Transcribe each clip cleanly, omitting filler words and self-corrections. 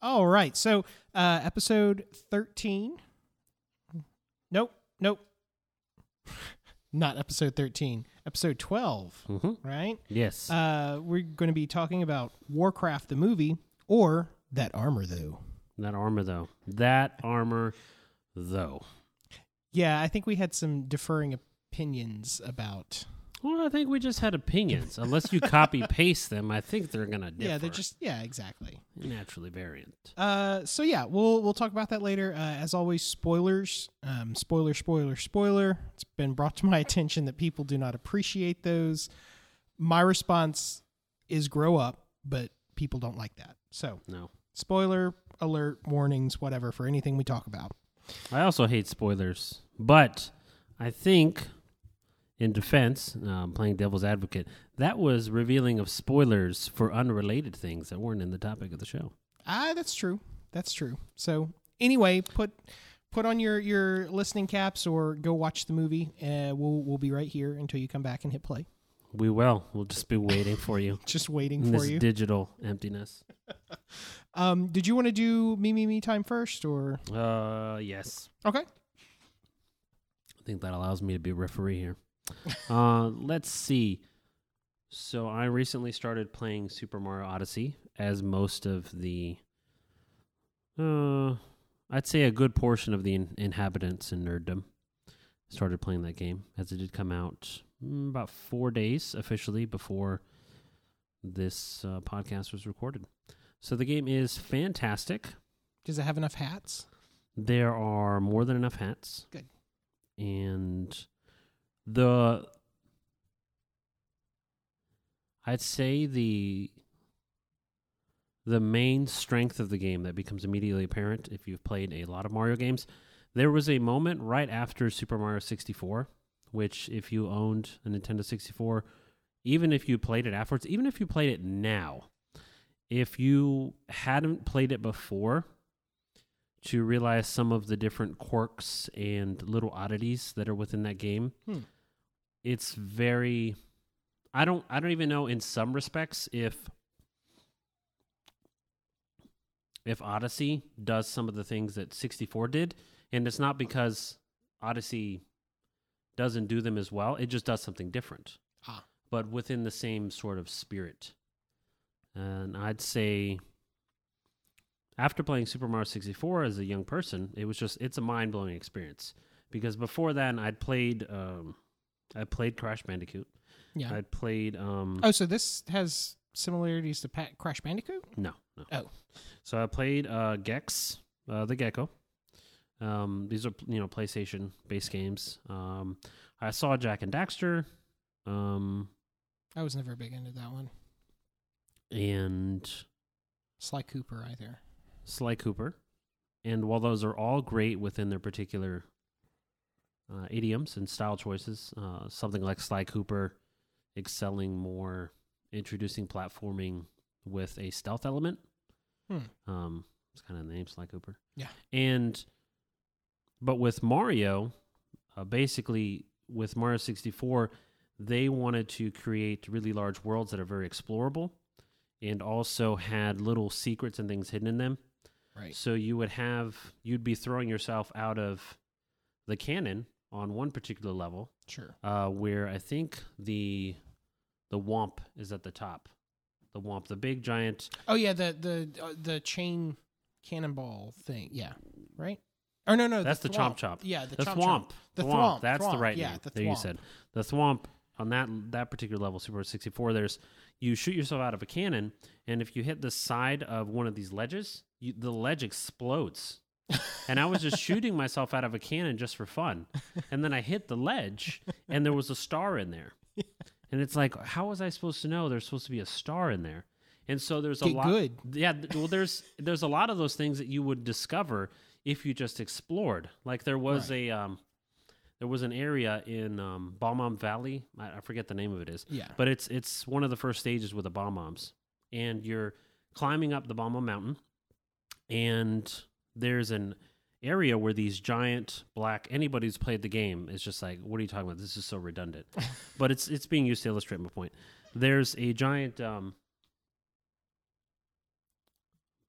All right. So, episode 13. Nope. Not episode 13. Episode 12, right? Yes. We're going to be talking about Warcraft the movie, or That Armor, though. That armor, though. Yeah, I think we had some differing opinions about... Well, I think we just had opinions. Unless you copy-paste them, I think they're going to differ. Yeah, they're just... Yeah, exactly. Naturally variant. So yeah, we'll talk about that later. As always, spoilers. Spoiler. It's been brought to my attention that people do not appreciate those. My response is grow up, but people don't like that. So No. Spoiler alert, warnings, whatever, for anything we talk about. I also hate spoilers, but I think, in defense, playing devil's advocate, that was revealing of spoilers for unrelated things that weren't in the topic of the show. That's true. So anyway, put on your listening caps or go watch the movie. We'll be right here until you come back and hit play. We will. We'll just be waiting for you. Just waiting in for this you. Digital emptiness. Did you want to do me time first, or? Yes. Okay. I think that allows me to be a referee here. Let's see. So I recently started playing Super Mario Odyssey, as most of the, I'd say a good portion of the inhabitants in nerddom started playing that game, as it did come out about 4 days officially before this podcast was recorded. So the game is fantastic. Does it have enough hats? There are more than enough hats. Good. And I'd say the main strength of the game that becomes immediately apparent if you've played a lot of Mario games, there was a moment right after Super Mario 64, which if you owned a Nintendo 64, even if you played it afterwards, even if you played it now, if you hadn't played it before, to realize some of the different quirks and little oddities that are within that game, it's very... I don't even know in some respects if Odyssey does some of the things that 64 did, and it's not because Odyssey doesn't do them as well, it just does something different. But within the same sort of spirit. And I'd say after playing Super Mario 64 as a young person, it's a mind-blowing experience. Because before then I played Crash Bandicoot. Yeah. I played... so this has similarities to Crash Bandicoot? No. Oh. So I played Gex, the Gecko. These are, PlayStation-based games. I saw Jak and Daxter. I was never big into that one. And... Sly Cooper, either. Sly Cooper. And while those are all great within their particular idioms and style choices, something like Sly Cooper excelling more, introducing platforming with a stealth element. It's kind of the name, Sly Cooper. Yeah. But with Mario, basically with Mario 64, they wanted to create really large worlds that are very explorable and also had little secrets and things hidden in them. Right. So you'd be throwing yourself out of the cannon on one particular level. Sure. Where I think the Womp is at the top. The Womp, the big giant. Oh yeah, the chain cannonball thing. Yeah. Right? Or no, that's the Chomp Chomp. Yeah, the Thwomp. The Thwomp. That's the right name. The there Thwomp. You said. The Thwomp on that particular level, Super 64, you shoot yourself out of a cannon, and if you hit the side of one of these ledges, the ledge explodes. And I was just shooting myself out of a cannon just for fun. And then I hit the ledge, and there was a star in there. And it's like, how was I supposed to know there's supposed to be a star in there? And so there's a lot. Good. Yeah, well, there's a lot of those things that you would discover if you just explored. Like there was there was an area in Bob-omb Valley. I forget the name of it is. Yeah. But it's one of the first stages with the Bob-ombs. And you're climbing up the Bob-omb Mountain, and there's an area where these giant black... Anybody who's played the game is just like, what are you talking about? This is so redundant. But it's being used to illustrate my point. There's a giant...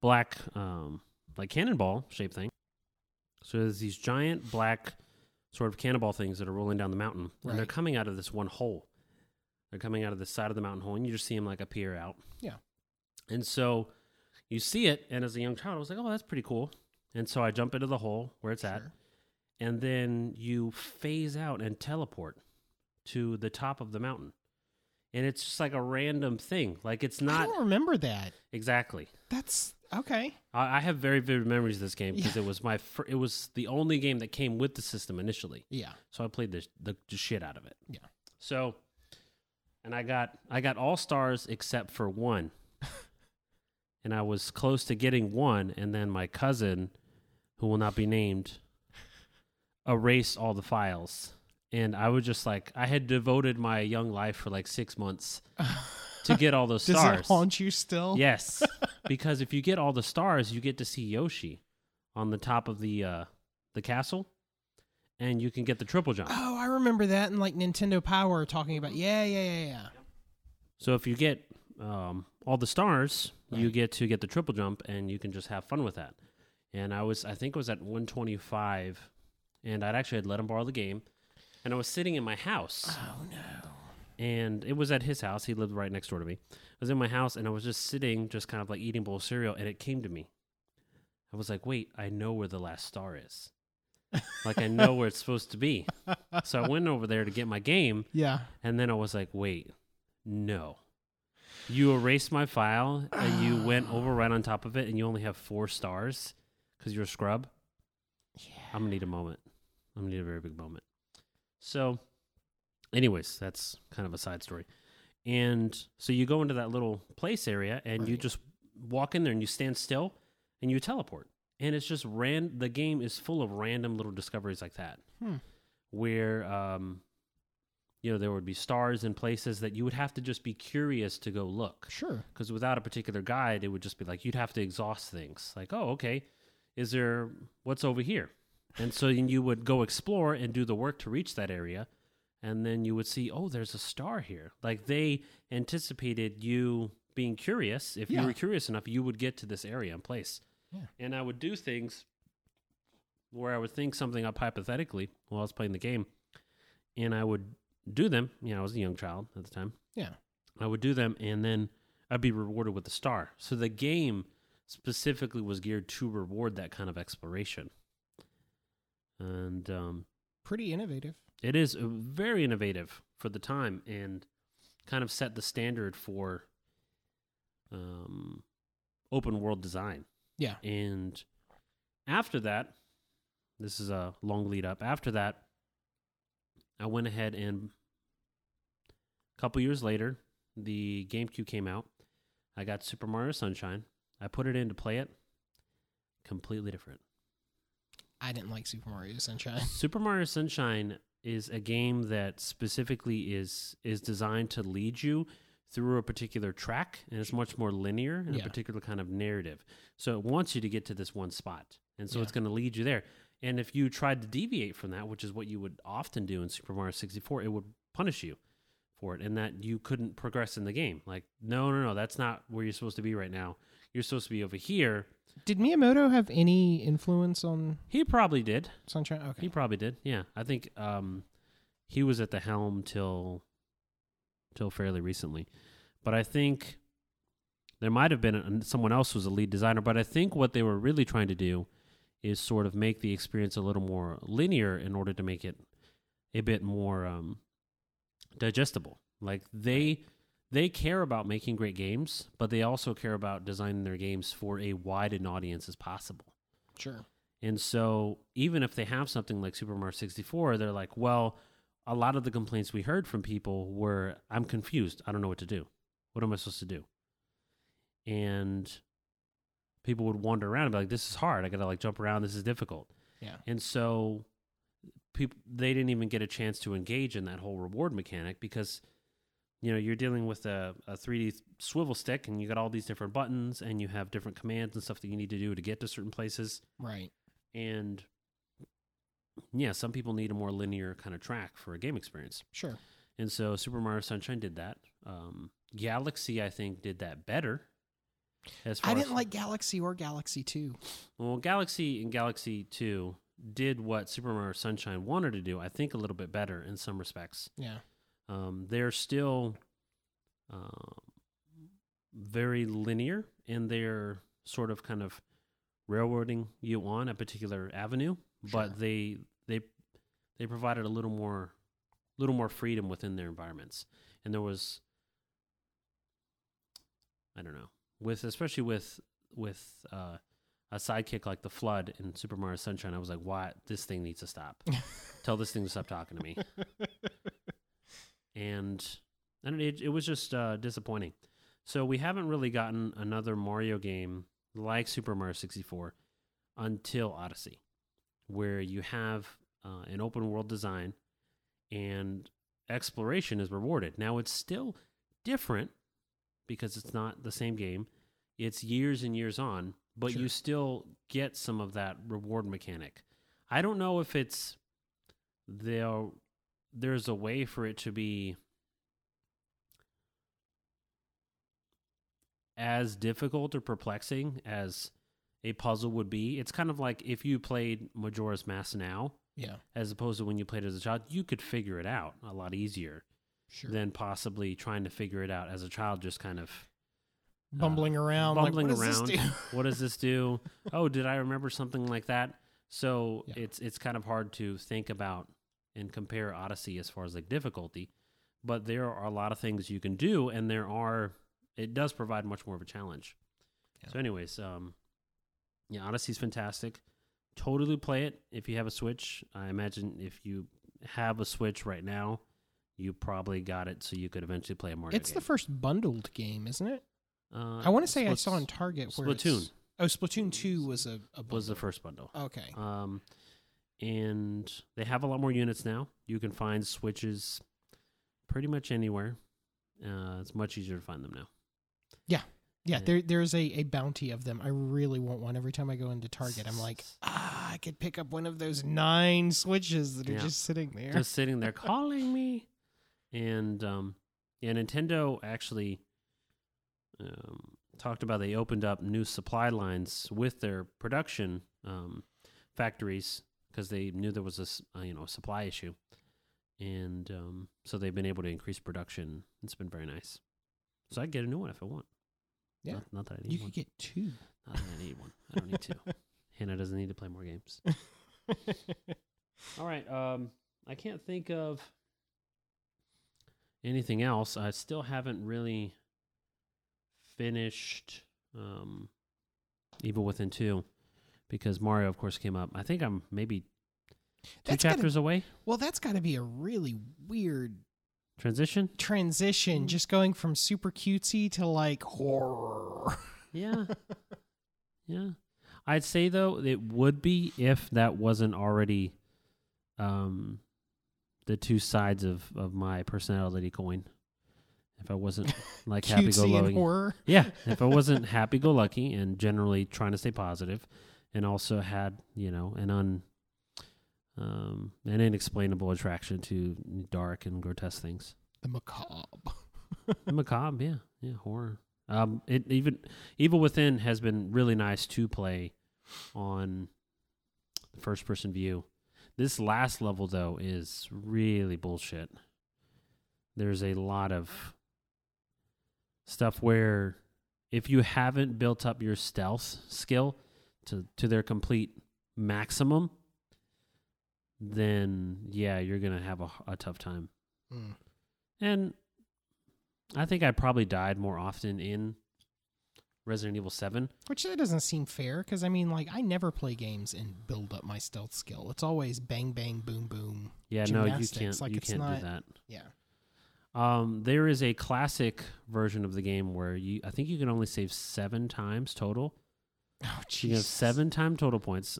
black, like cannonball shaped thing. So there's these giant black sort of cannonball things that are rolling down the mountain, and they're coming out of this one hole. They're coming out of the side of the mountain hole, and you just see them like appear out. Yeah. And so you see it, and as a young child, I was like, oh, that's pretty cool. And so I jump into the hole where it's at, and then you phase out and teleport to the top of the mountain. And it's just like a random thing. Like, it's not... I don't remember that. Exactly. That's... Okay. I have very vivid memories of this game because it was it was the only game that came with the system initially. Yeah. So I played the shit out of it. Yeah. So, and I got all stars except for one. And I was close to getting one, and then my cousin, who will not be named, erased all the files. And I was just like, I had devoted my young life for like 6 months to get all those stars. Does it haunt you still? Yes. Because if you get all the stars, you get to see Yoshi on the top of the castle, and you can get the triple jump. Oh, I remember that in like Nintendo Power talking about, yeah. So if you get all the stars, you get to get the triple jump, and you can just have fun with that. And I think it was at 125, and I'd actually had let him borrow the game, and I was sitting in my house. Oh, no. And it was at his house. He lived right next door to me. I was in my house, and I was just sitting, just kind of like eating a bowl of cereal, and it came to me. I was like, wait, I know where the last star is. Like, I know where it's supposed to be. So I went over there to get my game. Yeah. And then I was like, wait, no. You erased my file, and you went over right on top of it, and you only have 4 stars because you're a scrub. Yeah. I'm going to need a moment. I'm going to need a very big moment. So... anyways, that's kind of a side story. And so you go into that little place area, and you just walk in there, and you stand still, and you teleport. And it's just the game is full of random little discoveries like that, where there would be stars in places that you would have to just be curious to go look. Sure. Because without a particular guide, it would just be like you'd have to exhaust things. Like, oh, okay, what's over here? And so you would go explore and do the work to reach that area. And then you would see, oh, there's a star here. Like, they anticipated you being curious. If you were curious enough, you would get to this area and place. Yeah. And I would do things where I would think something up hypothetically while I was playing the game. And I would do them. I was a young child at the time. Yeah. I would do them, and then I'd be rewarded with a star. So the game specifically was geared to reward that kind of exploration. And... pretty innovative. It is very innovative for the time, and kind of set the standard for open world design. Yeah. And after that, this is a long lead up. After that, I went ahead, and a couple years later, the GameCube came out. I got Super Mario Sunshine. I put it in to play it. Completely different. I didn't like Super Mario Sunshine. Super Mario Sunshine is a game that specifically is designed to lead you through a particular track, and it's much more linear and a particular kind of narrative. So it wants you to get to this one spot, and so it's going to lead you there. And if you tried to deviate from that, which is what you would often do in Super Mario 64, it would punish you for it, and that you couldn't progress in the game. Like, no, that's not where you're supposed to be right now. You're supposed to be over here. Did Miyamoto have any influence on... He probably did. Sunshine? Okay. He probably did, yeah. I think he was at the helm till fairly recently. But I think there might have been someone else who was a lead designer, but I think what they were really trying to do is sort of make the experience a little more linear in order to make it a bit more digestible. Like, they care about making great games, but they also care about designing their games for a wide an audience as possible. Sure. And so even if they have something like Super Mario 64, they're like, well, a lot of the complaints we heard from people were, I'm confused. I don't know what to do. What am I supposed to do? And people would wander around and be like, this is hard. I got to like jump around. This is difficult. Yeah. And so they didn't even get a chance to engage in that whole reward mechanic because... you're dealing with a 3D swivel stick, and you got all these different buttons, and you have different commands and stuff that you need to do to get to certain places. Right. And some people need a more linear kind of track for a game experience. Sure. And so Super Mario Sunshine did that. Galaxy, I think, did that better. I didn't like Galaxy or Galaxy 2. Well, Galaxy and Galaxy 2 did what Super Mario Sunshine wanted to do, I think a little bit better in some respects. Yeah. They're still very linear in their sort of kind of railroading you on a particular avenue, but they provided a little more freedom within their environments. And there was, I don't know, especially with a sidekick like the Flood in Super Mario Sunshine, I was like, "Why this thing needs to stop? Tell this thing to stop talking to me." And it was just disappointing. So we haven't really gotten another Mario game like Super Mario 64 until Odyssey, where you have an open world design and exploration is rewarded. Now it's still different because it's not the same game. It's years and years on, but you still get some of that reward mechanic. I don't know if there's a way for it to be as difficult or perplexing as a puzzle would be. It's kind of like if you played Majora's Mask now, as opposed to when you played it as a child, you could figure it out a lot easier than possibly trying to figure it out as a child, just kind of bumbling around. What does this do? Oh, did I remember something like that? So it's kind of hard to think about and compare Odyssey as far as like difficulty, but there are a lot of things you can do, and it does provide much more of a challenge. Yeah. So anyways, Odyssey's fantastic. Totally play it if you have a Switch. I imagine if you have a Switch right now, you probably got it so you could eventually play a Mario game. It's the first bundled game, isn't it? I want to say I saw in Target where Splatoon. Splatoon 2 was a bundle. Was the first bundle. Okay. And they have a lot more units now. You can find Switches pretty much anywhere. It's much easier to find them now. Yeah, there's a bounty of them. I really want one. Every time I go into Target, I'm like, I could pick up one of those 9 Switches that are just sitting there. Just sitting there calling me. And Nintendo actually talked about they opened up new supply lines with their production factories because they knew there was a supply issue. And so they've been able to increase production. It's been very nice. So I'd get a new one if I want. Yeah. Not that I need you one. You could get 2. Not that I need one. I don't need 2. Hannah doesn't need to play more games. All right. I can't think of anything else. I still haven't really finished Evil Within 2 because Mario, of course, came up. I think I'm maybe 2 chapters away. Well, that's got to be a really weird transition, just going from super cutesy to like horror. Yeah. I'd say though it would be if that wasn't already the 2 sides of my personality coin. If I wasn't like happy-go-lucky, and horror. Yeah. If I wasn't happy-go-lucky and generally trying to stay positive, and also had an inexplainable attraction to dark and grotesque things. The macabre. The macabre, yeah, horror. Evil Within has been really nice to play on first-person view. This last level, though, is really bullshit. There's a lot of stuff where if you haven't built up your stealth skill to their complete maximum, then you're gonna have a tough time. And I think I probably died more often in Resident Evil 7, which that doesn't seem fair because I never play games and build up my stealth skill. It's always bang bang boom boom. Yeah, no, you can't. You can't do that. Yeah. There is a classic version of the game where I think you can only save 7 times total. Oh, jeez. You have 7 time total points.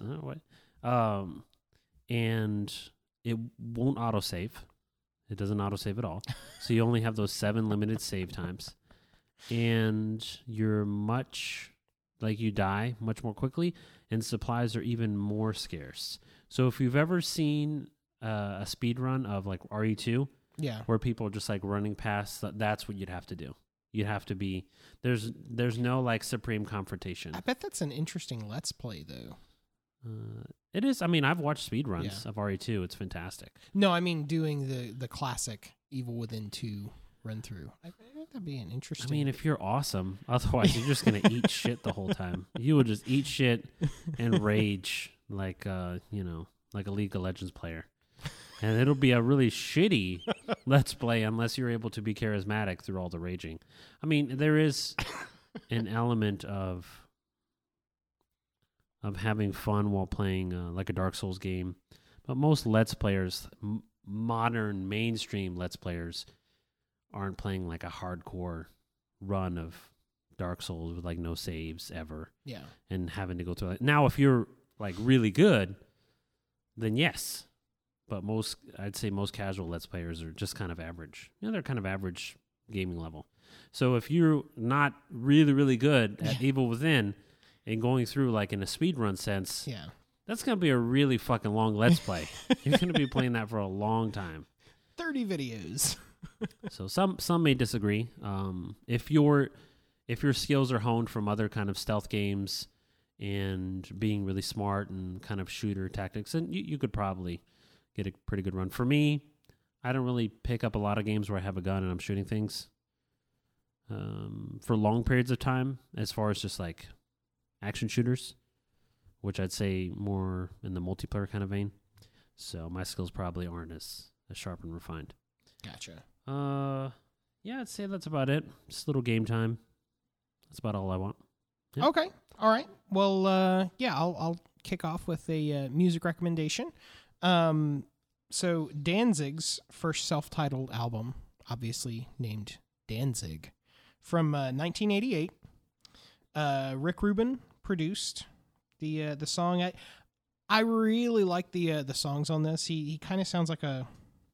And it won't autosave. It doesn't autosave at all. So you only have those 7 limited save times. And you're you die much more quickly, and supplies are even more scarce. So if you've ever seen a speed run of like RE2, yeah, where people are just like running past, that's what you'd have to do. You'd have to be there's no like supreme confrontation. I bet that's an interesting Let's Play though. It is. I mean, I've watched speedruns Yeah. of RE2. It's fantastic. No, I mean doing the classic Evil Within 2 run through. I think that'd be an interesting. I mean, if you're awesome, otherwise you're just gonna eat shit the whole time. You would just eat shit and rage like like a League of Legends player, and it'll be a really shitty Let's Play unless you're able to be charismatic through all the raging. I mean, there is an element of having fun while playing like a Dark Souls game, but most Let's Players, modern mainstream Let's Players, aren't playing like a hardcore run of Dark Souls with like no saves ever. Yeah. And having to go through that. Now, if you're like really good, then yes. But I'd say most casual Let's Players are just kind of average. They're kind of average gaming level. So if you're not really, really good at Evil Within and going through like in a speedrun sense, Yeah. that's going to be a really fucking long Let's Play. You're going to be playing that for a long time. 30 videos. So some may disagree. If your skills are honed from other kind of stealth games and being really smart and kind of shooter tactics, then you could probably get a pretty good run. For me, I don't really pick up a lot of games where I have a gun and I'm shooting things for long periods of time, as far as just like action shooters, which I'd say more in the multiplayer kind of vein. So my skills probably aren't as sharp and refined. Gotcha. Yeah, I'd say that's about it. Just a little game time. That's about all I want. Yeah. Okay. All right. Well, I'll kick off with a music recommendation. So Danzig's first self-titled album, obviously named Danzig, from 1988. Rick Rubin produced the song. I really like the songs on this. He kind of sounds like a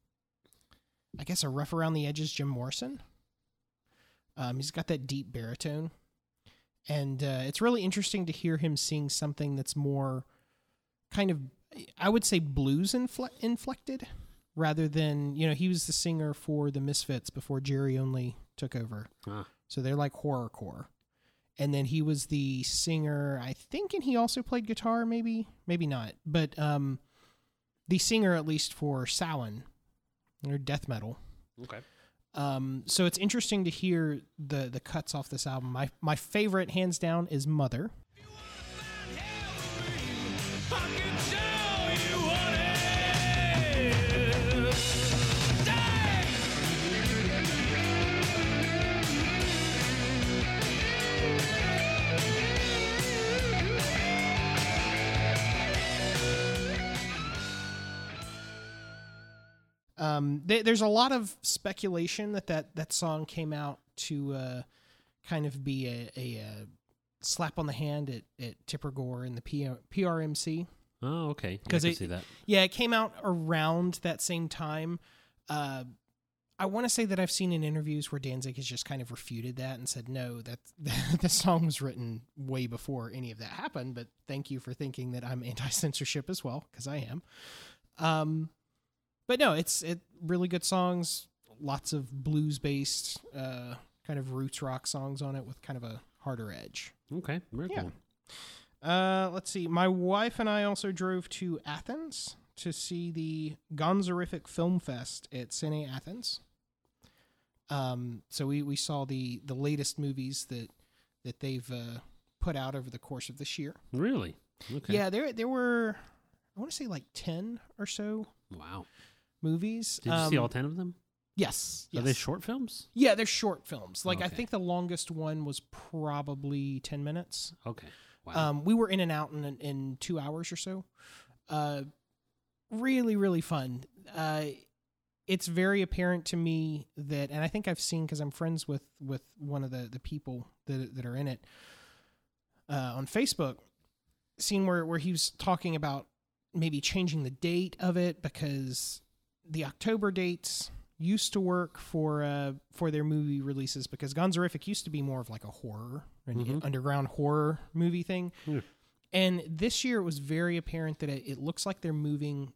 rough around the edges Jim Morrison. He's got that deep baritone, and it's really interesting to hear him sing something that's more kind of, I would say, blues inflected, rather than, he was the singer for the Misfits before Jerry Only took over. So they're like horrorcore. And then he was the singer, I think, and he also played guitar, maybe not. But the singer, at least, for Samhain, or death metal. Okay. So it's interesting to hear the cuts off this album. My favorite, hands down, is Mother. There's a lot of speculation that song came out to kind of be a slap on the hand at Tipper Gore and the PRMC. Oh, okay. I Because can see that. Yeah, it came out around that same time. I want to say that I've seen in interviews where Danzig has just kind of refuted that and said, no, that the song was written way before any of that happened, but thank you for thinking that I'm anti-censorship as well, because I am. But no, it's really good songs, lots of blues-based kind of roots rock songs on it with kind of a harder edge. Okay, very cool. Let's see. My wife and I also drove to Athens to see the Gonzorific Film Fest at Cine Athens. So we saw the latest movies that they've put out over the course of this year. Really? Okay. Yeah, there were, I want to say, like 10 or so. Wow. Movies. Did you see all 10 of them? Yes. Are they short films? Yeah, they're short films. Like, Okay. I think the longest one was probably 10 minutes. Okay. Wow. We were in and out in 2 hours or so. Really, really fun. It's very apparent to me that, and I think I've seen, because I'm friends with one of the people that are in it on Facebook, seen where he was talking about maybe changing the date of it, because the October dates used to work for their movie releases, because Gonzorific used to be more of like a horror, an underground horror movie thing. Yeah. And this year it was very apparent that it looks like they're moving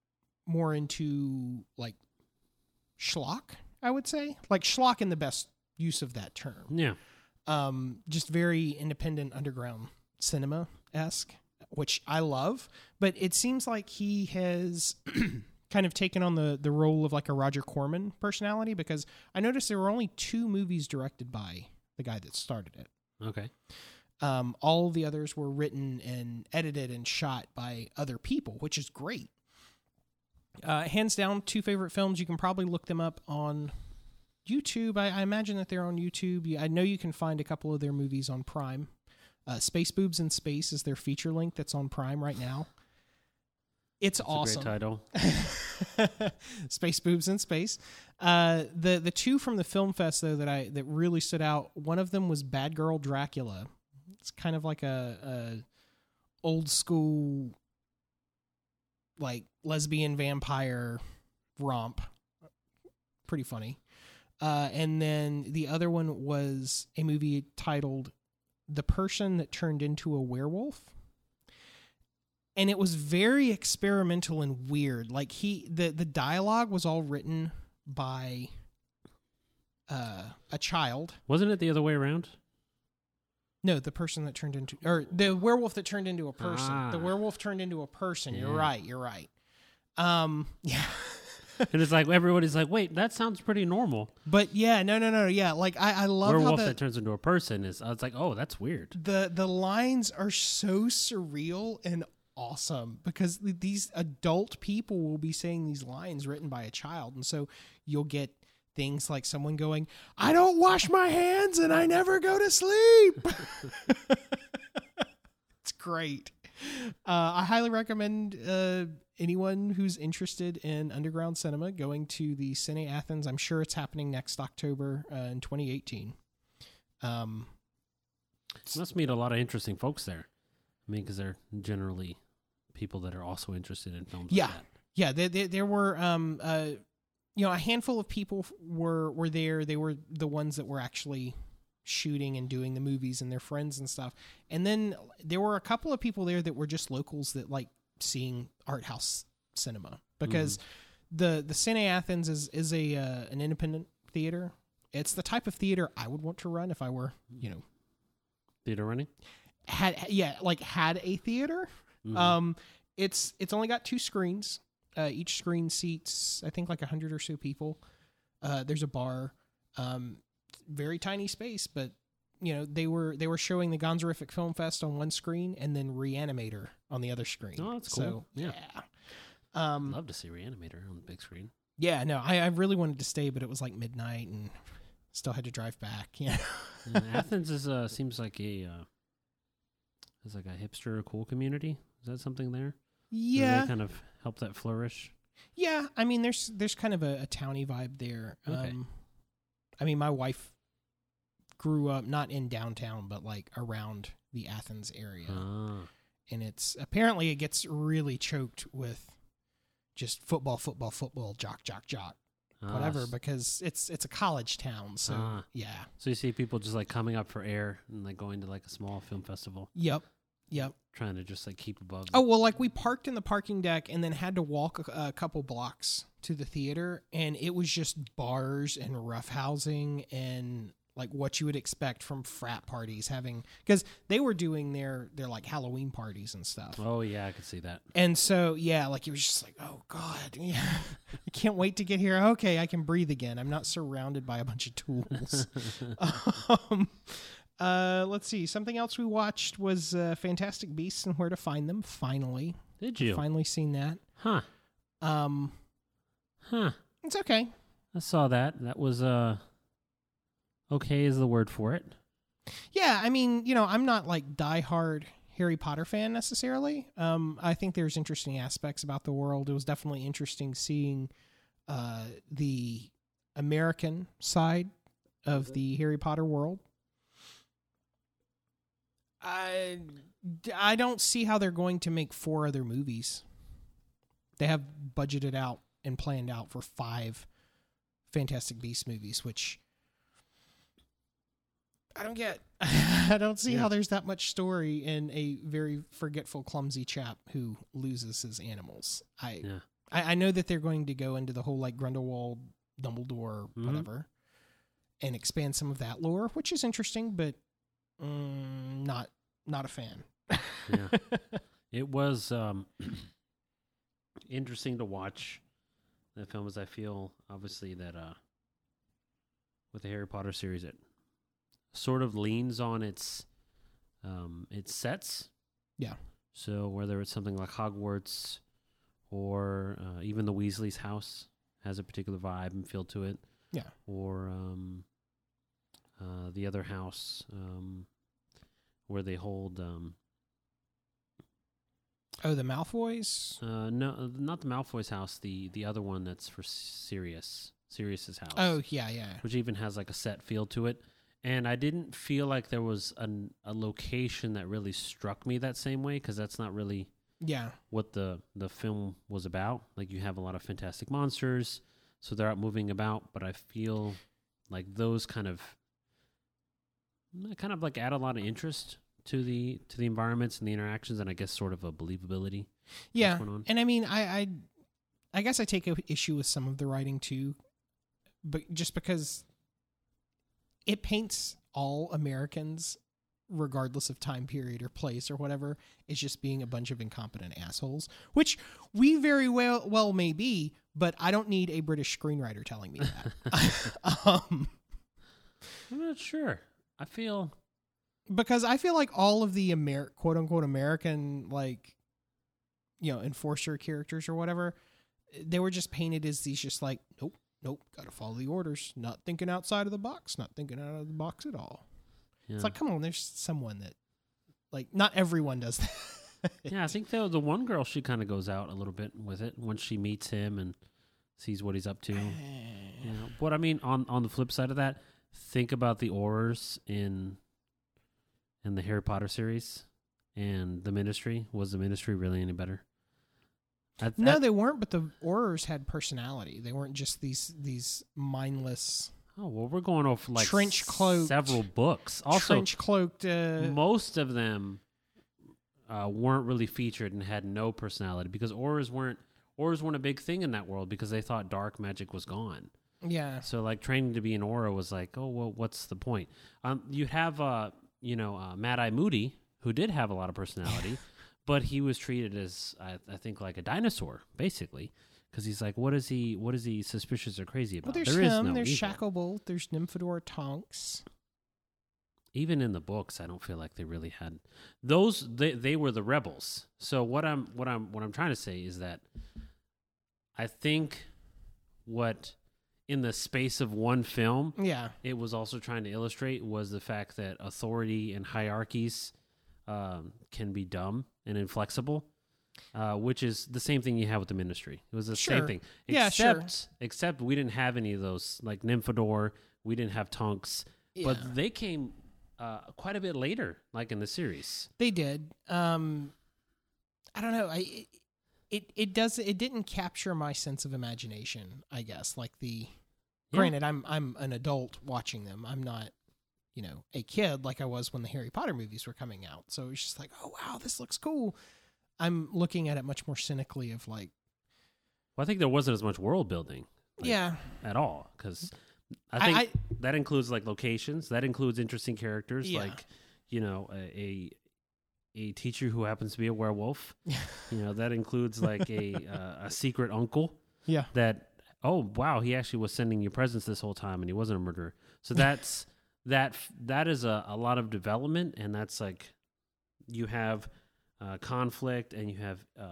more into like schlock, I would say. Like schlock in the best use of that term. Yeah. Just very independent underground cinema-esque, which I love. But it seems like he has kind of taken on the role of like a Roger Corman personality, because I noticed there were only 2 movies directed by the guy that started it. Okay. All the others were written and edited and shot by other people, which is great. Hands down, 2 favorite films. You can probably look them up on YouTube. I imagine that they're on YouTube. I know you can find a couple of their movies on Prime. Space Boobs in Space is their feature link that's on Prime right now. It's That's awesome. A great title. Space Boobs in Space. The 2 from the film fest though that really stood out. One of them was Bad Girl Dracula. It's kind of like a old school like lesbian vampire romp. Pretty funny. And then the other one was a movie titled The Person That Turned Into a Werewolf. And it was very experimental and weird. Like the dialogue was all written by a child. Wasn't it the other way around? No, the person that turned into, or the werewolf that turned into a person. Ah. The werewolf turned into a person. Yeah. You're right. Yeah. And it's like everybody's like, wait, that sounds pretty normal. But yeah, no. Yeah, like I love Werewolf how that turns into a person is. I was like, oh, that's weird. the lines are so surreal and awesome, because these adult people will be saying these lines written by a child, and so you'll get things like someone going, "I don't wash my hands and I never go to sleep." It's great. I highly recommend anyone who's interested in underground cinema going to the Cine Athens. I'm sure it's happening next October in 2018. Must meet a lot of interesting folks there. I mean, because they're generally people that are also interested in films. Yeah. Like that. Yeah, there were a handful of people were there. They were the ones that were actually shooting and doing the movies, and their friends and stuff. And then there were a couple of people there that were just locals that like seeing art house cinema, because the Cine Athens is an independent theater. It's the type of theater I would want to run if I were, Theater running. had a theater. Mhm. It's only got 2 screens. Each screen seats, I think, like 100 or so people. There's a bar. Very tiny space, but they were showing the Gonzorific Film Fest on one screen and then Reanimator on the other screen. Oh, that's cool. So, Yeah. Love to see Reanimator on the big screen. Yeah, no, I really wanted to stay, but it was like midnight and still had to drive back. Yeah. Yeah, Athens is seems like a hipster cool community. Is that something there? Yeah. They kind of help that flourish. Yeah, I mean, there's kind of a towny vibe there. Okay. I mean, my wife grew up not in downtown, but like around the Athens area, and it gets really choked with just football, jock, whatever, because it's a college town. So yeah. So you see people just like coming up for air and like going to like a small film festival. Yep. Trying to just like keep above. Oh, well, like we parked in the parking deck and then had to walk a couple blocks to the theater, and it was just bars and roughhousing and like what you would expect from frat parties because they were doing their like Halloween parties and stuff. Oh yeah, I could see that. And so, yeah, like it was just like, oh God, yeah, I can't wait to get here. Okay, I can breathe again. I'm not surrounded by a bunch of tools. Let's see. Something else we watched was Fantastic Beasts and Where to Find Them. Finally. Did you? Finally seen that. Huh. It's okay. I saw that. That was okay is the word for it. Yeah, I mean, I'm not like diehard Harry Potter fan necessarily. I think there's interesting aspects about the world. It was definitely interesting seeing the American side of the Harry Potter world. I don't see how they're going to make 4 other movies. They have budgeted out and planned out for 5 Fantastic Beasts movies, which I don't get. I don't see how there's that much story in a very forgetful, clumsy chap who loses his animals. I know that they're going to go into the whole like Grindelwald, Dumbledore, whatever. and expand some of that lore, which is interesting, but not a fan. Yeah. It was interesting to watch the film, as I feel obviously that with the Harry Potter series, it sort of leans on its sets. Yeah. So whether it's something like Hogwarts or even the Weasley's house has a particular vibe and feel to it. Yeah. Or the other house where they hold... the Malfoys? No, not the Malfoy's house. The other one that's for Sirius's house. Oh, yeah. Which even has like a set feel to it. And I didn't feel like there was a location that really struck me that same way, because that's not really what the film was about. Like, you have a lot of fantastic monsters, so they're out moving about, but I feel like those kind of like add a lot of interest to the environments and the interactions, and I guess sort of a believability. Yeah, and I mean, I guess I take issue with some of the writing too, but just because it paints all Americans, regardless of time period or place or whatever, as just being a bunch of incompetent assholes, which we very well may be, but I don't need a British screenwriter telling me that. I'm not sure. Because I feel like all of the quote unquote American, like, enforcer characters or whatever, they were just painted as these just like, nope, gotta follow the orders, not thinking outside of the box, not thinking out of the box at all. Yeah. It's like, come on, there's someone that, like, not everyone does that. Yeah, I think the one girl, she kind of goes out a little bit with it once she meets him and sees what he's up to. But I mean, on the flip side of that, think about the Aurors in the Harry Potter series and the Ministry. Was the Ministry really any better? No, they weren't, but the Aurors had personality. They weren't just these mindless... Oh, well, we're going off like trench-cloaked, several books. Also, trench-cloaked... most of them weren't really featured and had no personality, because Aurors weren't a big thing in that world because they thought dark magic was gone. Yeah. So, like, training to be an Auror was like, oh, well, what's the point? You have, Mad-Eye Moody, who did have a lot of personality, but he was treated as, I think, like a dinosaur, basically, because he's like, what is he suspicious or crazy about? Well, there's him, there's Shacklebolt, there's Nymphadora Tonks. Even in the books, I don't feel like they really had those. They were the rebels. So what I'm trying to say is that I think what in the space of one film, it was also trying to illustrate was the fact that authority and hierarchies can be dumb and inflexible, which is the same thing you have with the Ministry. It was the same thing. Except we didn't have any of those, like Nymphador. We didn't have Tonks, but they came quite a bit later, like in the series. They did. I don't know. It didn't capture my sense of imagination, I guess. Like granted, I'm an adult watching them. I'm not, a kid like I was when the Harry Potter movies were coming out. So it's just like, oh wow, this looks cool. I'm looking at it much more cynically of like, well, I think there wasn't as much world building, at all, because I think that includes like locations, that includes interesting characters, like a teacher who happens to be a werewolf. That includes like a secret uncle. Yeah. That, oh wow, he actually was sending you presents this whole time and he wasn't a murderer. So that's that is a lot of development, and that's like you have conflict, and you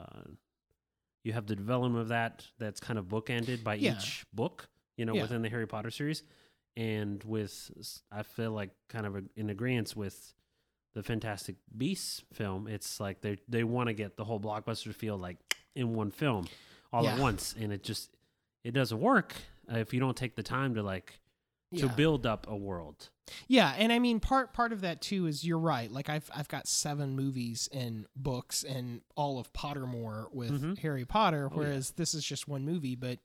have the development of that's kind of bookended by each book, within the Harry Potter series. And I feel like kind of in agreement with the Fantastic Beasts film, it's like they want to get the whole blockbuster feel like in one film all at once, and it doesn't work if you don't take the time to build up a world. Yeah, and I mean part of that too is you're right. Like I've got 7 movies and books and all of Pottermore with Harry Potter, whereas this is just one movie. But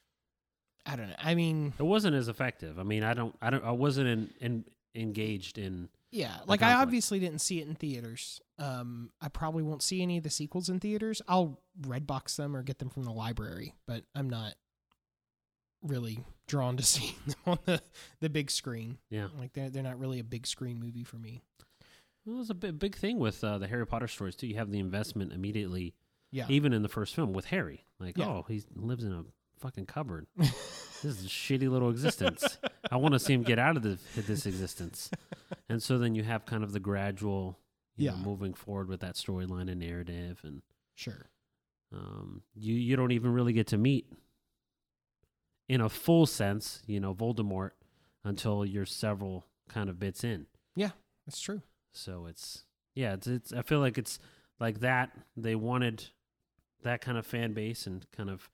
I don't know. I mean, it wasn't as effective. I mean, I wasn't engaged in. Yeah, like I obviously didn't see it in theaters. I probably won't see any of the sequels in theaters. I'll Redbox them or get them from the library, but I'm not really drawn to seeing them on the big screen. Yeah. Like they're not really a big screen movie for me. Well, it was a big thing with the Harry Potter stories, too. You have the investment immediately, Yeah. even in the first film with Harry. Like, Yeah. oh, he lives in a fucking cupboard. This is a shitty little existence. I want to see him get out of this existence. And so then you have kind of the gradual, you know, moving forward with that storyline and narrative. And Sure. you don't even really get to meet, in a full sense, you know, Voldemort until you're several kind of bits in. Yeah, that's true. So it's I feel like it's like that. They wanted that kind of fan base and kind of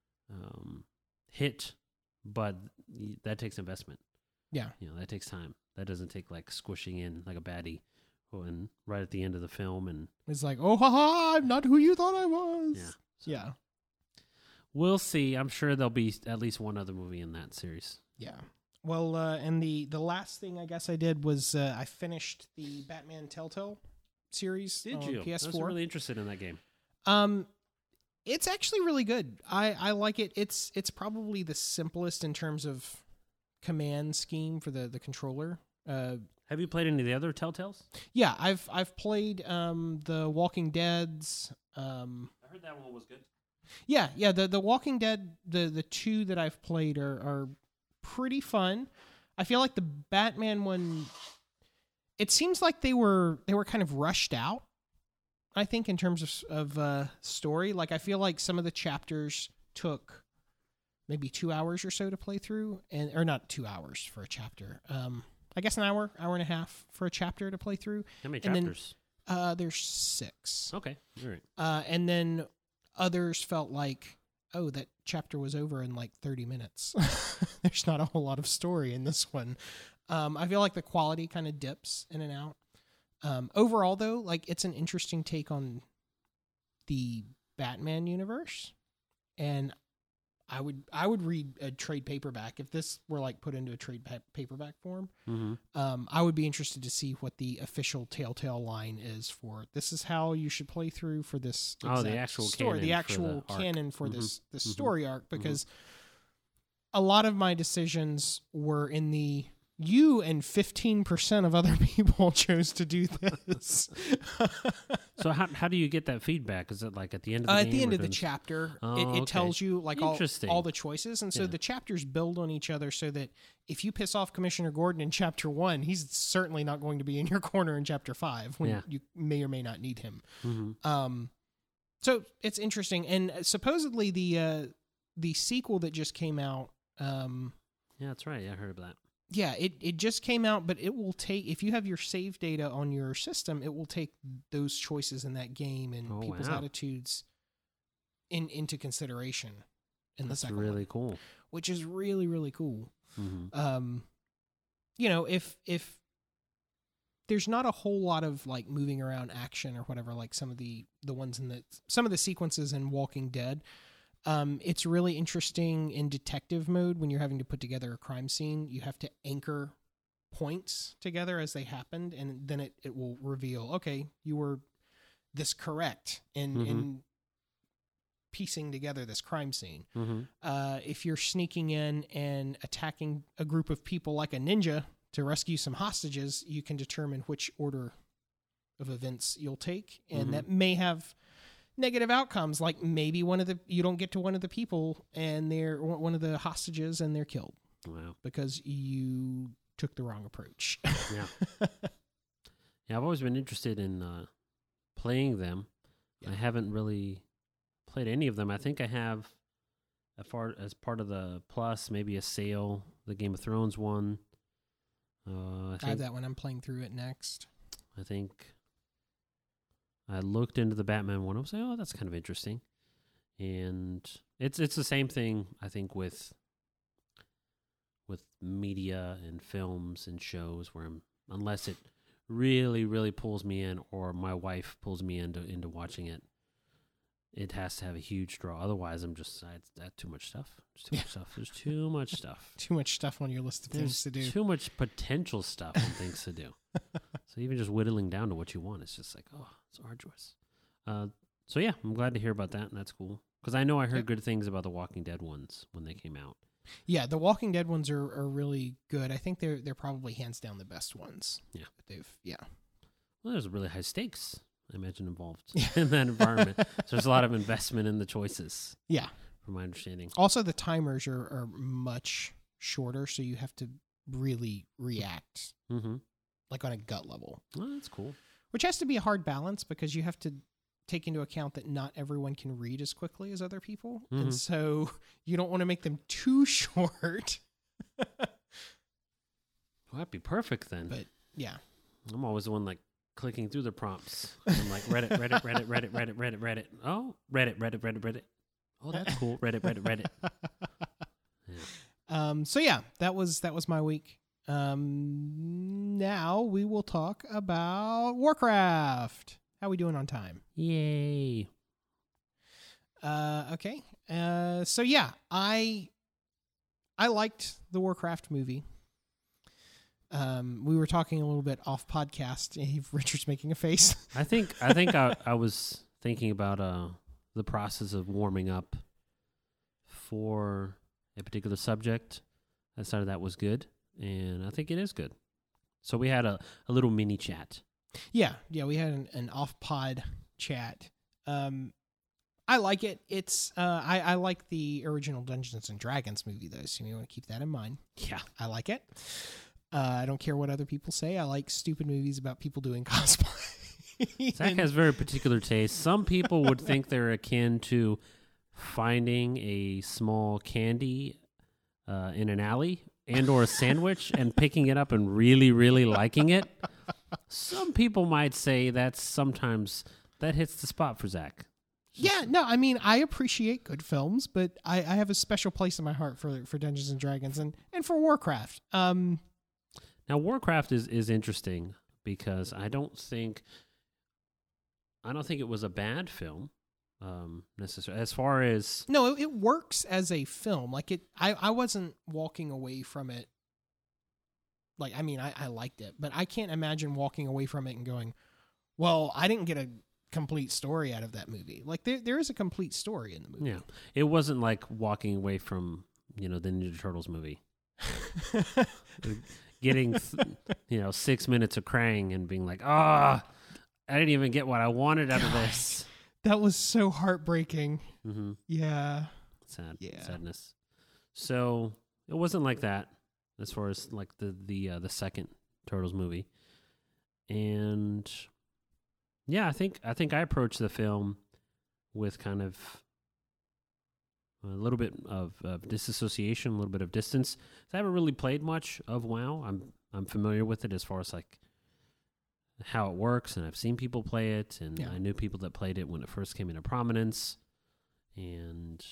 hit, but that takes investment. Yeah. You know, that takes time. That doesn't take like squishing in like a baddie and right at the end of the film. And It's like, oh, haha, I'm not who you thought I was. yeah. Yeah. We'll see. I'm sure there'll be at least one other movie in that series. Yeah. Well, and the last thing I guess I did was I finished the Batman Telltale series Did on you? PS4. I was really interested in that game. It's actually really good. I like it. It's probably the simplest in terms of command scheme for the controller. Have you played any of the other Telltales? Yeah, I've played the Walking Dead's. I heard that one was good. Yeah. The Walking Dead, the two that I've played are pretty fun. I feel like the Batman one, it seems like they were kind of rushed out, I think, in terms of story. Like, I feel like some of the chapters took maybe 2 hours or so to play through, or not 2 hours for a chapter. I guess an hour and a half for a chapter to play through. How many And then, chapters? there's 6. Okay, all right. And then others felt like, oh, that chapter was over in like 30 minutes. There's not a whole lot of story in this one. I feel like the quality kind of dips in and out. Overall, though, like, it's an interesting take on the Batman universe, and I would read a trade paperback if this were like put into a trade paperback form. Mm-hmm. I would be interested to see what the official Telltale line is for. This is how you should play through for this. The actual story, canon the actual for the canon for arc. this Mhm. story arc, because a lot of my decisions were in the you and 15% of other people chose to do this. So how do you get that feedback? Is it like at the end of the game? At the end or of the does- chapter, Oh, it okay. tells you like Interesting. all the choices. And so Yeah. the chapters build on each other so that if you piss off Commissioner Gordon in chapter 1, he's certainly not going to be in your corner in chapter 5 when Yeah. you may or may not need him. Mhm. So it's interesting. And supposedly the sequel that just came out, Yeah, that's right. I heard about that. yeah, it just came out, but it will take, if you have your save data on your system, it will take those choices in that game and Oh, people's wow. attitudes into consideration in the That's second really one, cool. which is really, really cool. Mm-hmm. You know, if there's not a whole lot of like moving around action or whatever, like some of the ones in some of the sequences in Walking Dead, it's really interesting in detective mode when you're having to put together a crime scene. You have to anchor points together as they happened, and then it will reveal, okay, you were this correct in piecing together this crime scene. Mm-hmm. If you're sneaking in and attacking a group of people like a ninja to rescue some hostages, you can determine which order of events you'll take, and that may have negative outcomes, like maybe you don't get to one of the people and they're one of the hostages and they're killed. Wow. Because you took the wrong approach. Yeah. Yeah, I've always been interested in playing them. Yeah. I haven't really played any of them. I think I have, as part of the Plus, maybe a sale, the Game of Thrones one. I have that one. I'm playing through it next. I think I looked into the Batman one. I was like, oh, that's kind of interesting. And it's the same thing, I think, with media and films and shows where unless it really, really pulls me in, or my wife pulls me into watching it, it has to have a huge draw. Otherwise, I'm just that's too much stuff. There's too much stuff. There's too much stuff. Too much stuff on your list of things to do. Too much potential stuff and things to do. So even just whittling down to what you want, it's just like, oh, it's arduous. So yeah, I'm glad to hear about that, and that's cool. Because I know I heard good things about the Walking Dead ones when they came out. Yeah, the Walking Dead ones are really good. I think they're probably hands down the best ones. Yeah. Yeah. Well, there's really high stakes, I imagine, involved in that environment. So there's a lot of investment in the choices. Yeah. From my understanding. Also, the timers are much shorter, so you have to really react like on a gut level. Well, that's cool. Which has to be a hard balance because you have to take into account that not everyone can read as quickly as other people. And so you don't want to make them too short. Well, that'd be perfect then. But yeah. I'm always the one like clicking through the prompts. I'm like Reddit. Oh, Reddit. Oh, that's cool. Reddit. Yeah. So yeah, that was my week. Now we will talk about Warcraft. How we doing on time? Yay. Okay. So yeah, I liked the Warcraft movie. We were talking a little bit off podcast. Richard's making a face. I think I was thinking about the process of warming up for a particular subject. I decided that was good, and I think it is good. So we had a little mini chat. Yeah, we had an off-pod chat. I like it. It's I like the original Dungeons and Dragons movie though, so you want to keep that in mind. Yeah, I like it. I don't care what other people say. I like stupid movies about people doing cosplay. Zach has very particular taste. Some people would think they're akin to finding a small candy in an alley and or a sandwich and picking it up and really, really liking it. Some people might say sometimes that hits the spot for Zach. Yeah, no, I mean, I appreciate good films, but I have a special place in my heart for Dungeons and Dragons and for Warcraft. Now, Warcraft is interesting because I don't think it was a bad film necessarily. As far as no, it works as a film. Like I wasn't walking away from it. Like, I mean, I liked it, but I can't imagine walking away from it and going, well, I didn't get a complete story out of that movie. Like there is a complete story in the movie. Yeah, it wasn't like walking away from the Ninja Turtles movie, getting 6 minutes of Krang and being like, I didn't even get what I wanted out of this. That was so heartbreaking. Mm-hmm. Yeah, sadness. So it wasn't like that as far as like the second Turtles movie, and yeah, I think I approached the film with kind of a little bit of disassociation, a little bit of distance. I haven't really played much of WoW. I'm familiar with it as far as like how it works, and I've seen people play it, and I knew people that played it when it first came into prominence, and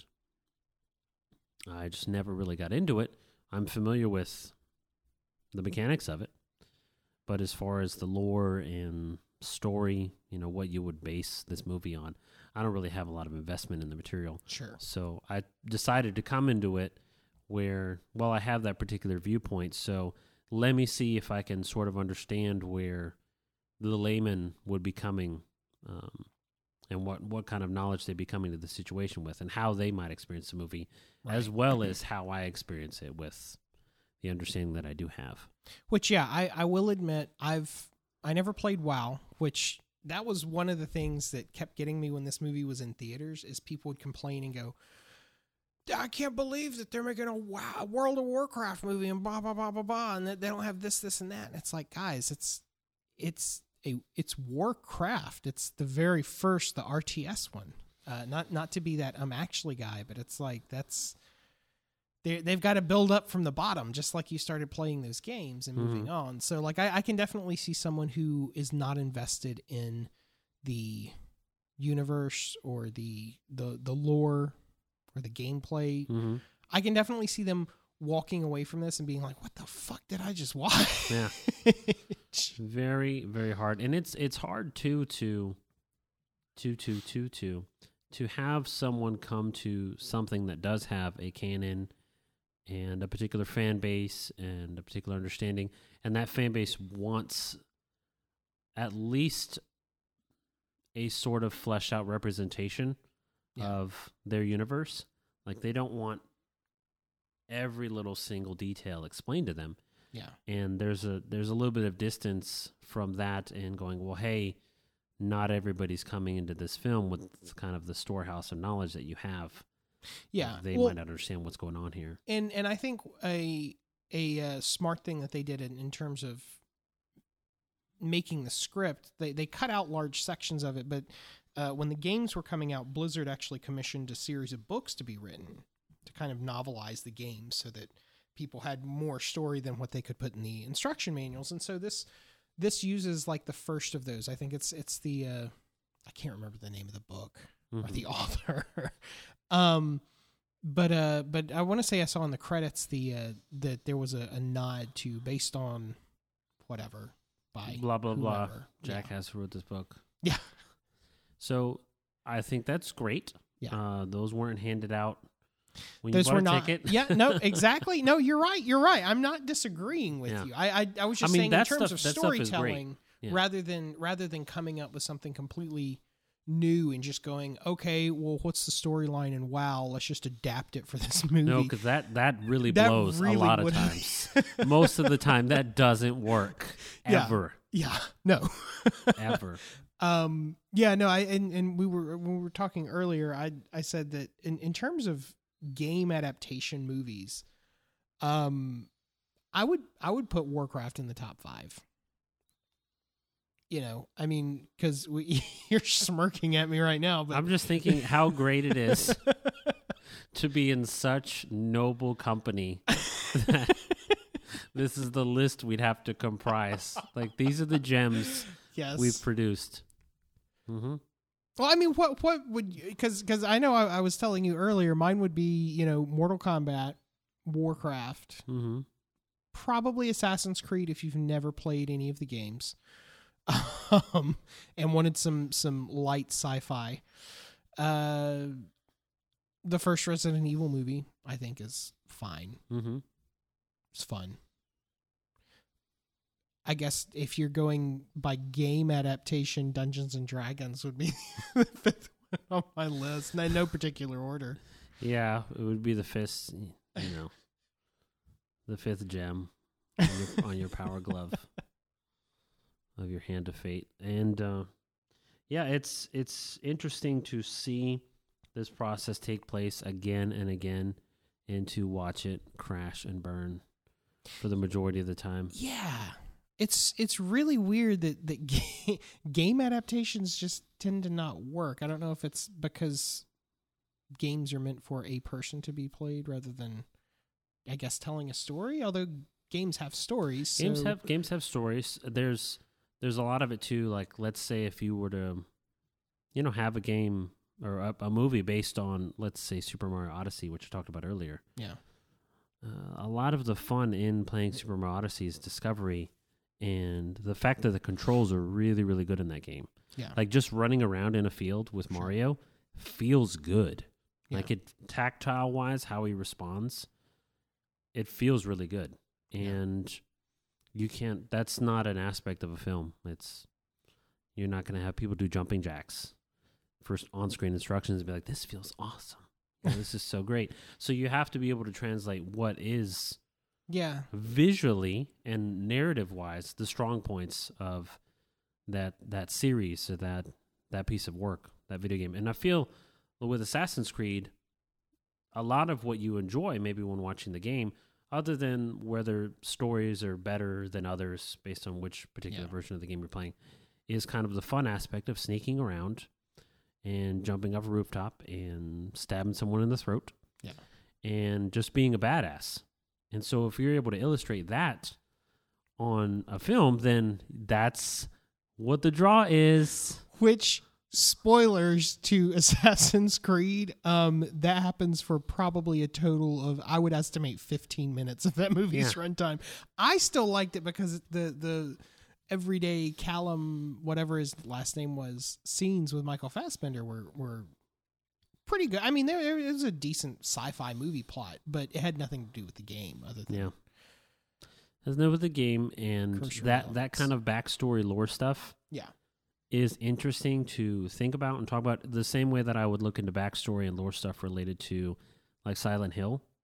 I just never really got into it. I'm familiar with the mechanics of it, but as far as the lore and story, what you would base this movie on, I don't really have a lot of investment in the material. Sure. So I decided to come into it where, well, I have that particular viewpoint, so let me see if I can sort of understand where the layman would be coming, and what kind of knowledge they'd be coming to the situation with, and how they might experience the movie, right, as well as how I experience it with the understanding that I do have. Which, yeah, I will admit, I never played WoW, which that was one of the things that kept getting me when this movie was in theaters, is people would complain and go, I can't believe that they're making a World of Warcraft movie and blah, blah, blah, blah, blah, and that they don't have this, and that. And it's like, guys, it's Warcraft. It's the very first, the RTS one. Not to be that I'm actually guy, but it's like they've got to build up from the bottom, just like you started playing those games and moving on. So like I can definitely see someone who is not invested in the universe or the lore or the gameplay. Mm-hmm. I can definitely see them walking away from this and being like, what the fuck did I just watch? Yeah. Very, very hard. And it's hard too to have someone come to something that does have a canon and a particular fan base and a particular understanding, and that fan base wants at least a sort of fleshed out representation of their universe. Like, they don't want every little single detail explained to them. Yeah. And there's a little bit of distance from that and going, well, hey, not everybody's coming into this film with kind of the storehouse of knowledge that you have. Yeah. They might not understand what's going on here. And I think a smart thing that they did in terms of making the script, they cut out large sections of it, but when the games were coming out, Blizzard actually commissioned a series of books to be written to kind of novelize the games so that people had more story than what they could put in the instruction manuals. And so this uses like the first of those. I think it's the I can't remember the name of the book or the author. But I want to say I saw in the credits that there was a nod to based on whatever by blah blah whoever. blah. Jack Hass wrote this book. Yeah. So I think that's great. Yeah. Those weren't handed out when Those you bought were a not. ticket. Yeah. No. Exactly. No. You're right. You're right. I'm not disagreeing with you. I was just saying in terms of storytelling, rather than coming up with something completely new and just going, okay, well, what's the storyline? And wow, let's just adapt it for this movie. No, because that really blows a lot of times. Most of the time, that doesn't work ever. Yeah. No. Ever. Yeah. No. And when we were talking earlier, I said that in terms of game adaptation movies, I would put Warcraft in the top 5. You know, I mean, because you're smirking at me right now, but I'm just thinking how great it is to be in such noble company that this is the list we'd have to comprise. Like, these are the gems we've produced. Mm-hmm. Well, I mean, what would you, because I know I was telling you earlier, mine would be, Mortal Kombat, Warcraft, probably Assassin's Creed if you've never played any of the games. And wanted some light sci-fi. The first Resident Evil movie, I think, is fine. It's fun. I guess if you're going by game adaptation, Dungeons and Dragons would be the 5th one on my list. In no particular order. Yeah, it would be the 5th, the 5th gem on your power glove. Of your Hand of Fate. And it's interesting to see this process take place again and again and to watch it crash and burn for the majority of the time. Yeah. It's really weird that game adaptations just tend to not work. I don't know if it's because games are meant for a person to be played rather than, I guess, telling a story, although games have stories. So. Games have stories. There's a lot of it too. Like, let's say if you were to, have a game or a movie based on, let's say, Super Mario Odyssey, which I talked about earlier. Yeah. A lot of the fun in playing Super Mario Odyssey is discovery and the fact that the controls are really, really good in that game. Yeah. Like, just running around in a field with Mario feels good. Yeah. Like, it tactile wise, how he responds, it feels really good. And that's not an aspect of a film. You're not going to have people do jumping jacks for on-screen instructions and be like, this feels awesome. This is so great. So you have to be able to translate what is visually and narrative-wise the strong points of that series or that piece of work, that video game. And I feel with Assassin's Creed, a lot of what you enjoy maybe when watching the game, other than whether stories are better than others based on which particular version of the game you're playing, is kind of the fun aspect of sneaking around and jumping off a rooftop and stabbing someone in the throat. Yeah. And just being a badass. And so if you're able to illustrate that on a film, then that's what the draw is. Which, spoilers to Assassin's Creed, that happens for probably a total of, I would estimate, 15 minutes of that movie's runtime. I still liked it because the everyday Callum, whatever his last name was, scenes with Michael Fassbender were pretty good. I mean, there was a decent sci-fi movie plot, but it had nothing to do with the game other than... Yeah. Has nothing with the game, and that kind of backstory lore stuff is interesting to think about and talk about the same way that I would look into backstory and lore stuff related to like Silent Hill.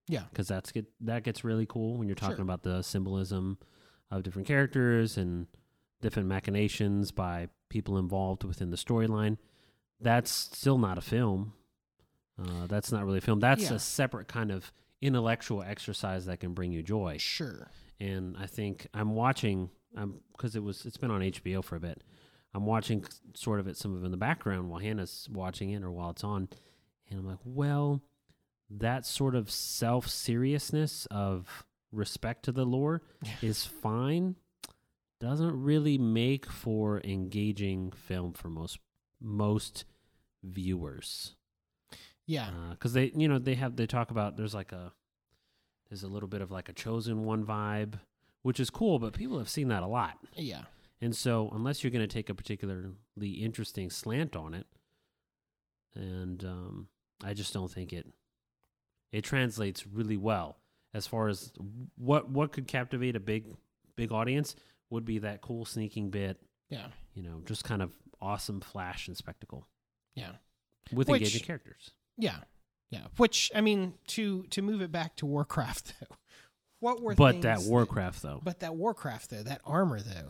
Yeah. because that gets really cool when you're talking Sure. about the symbolism of different characters and different machinations by people involved within the storyline. That's still not a film. That's not really a film. That's Yeah. a separate kind of intellectual exercise that can bring you joy. Sure. And I think I'm watching, because it's been on HBO for a bit. I'm watching sort of some of it in the background while Hannah's watching it or while it's on, and I'm like, well, that sort of self-seriousness of respect to the lore is fine. Doesn't really make for engaging film for most viewers. Yeah. Because they talk about there's a little bit of like a Chosen One vibe, which is cool, but people have seen that a lot. Yeah. And so unless you're going to take a particularly interesting slant on it, and I just don't think it translates really well as far as what could captivate a big audience would be that cool sneaking bit. Yeah. Just kind of awesome flash and spectacle. Yeah. With engaging characters. Yeah. Yeah. Which, I mean, to move it back to Warcraft, though, what were But things that Warcraft, though. But that Warcraft, though, that armor, though.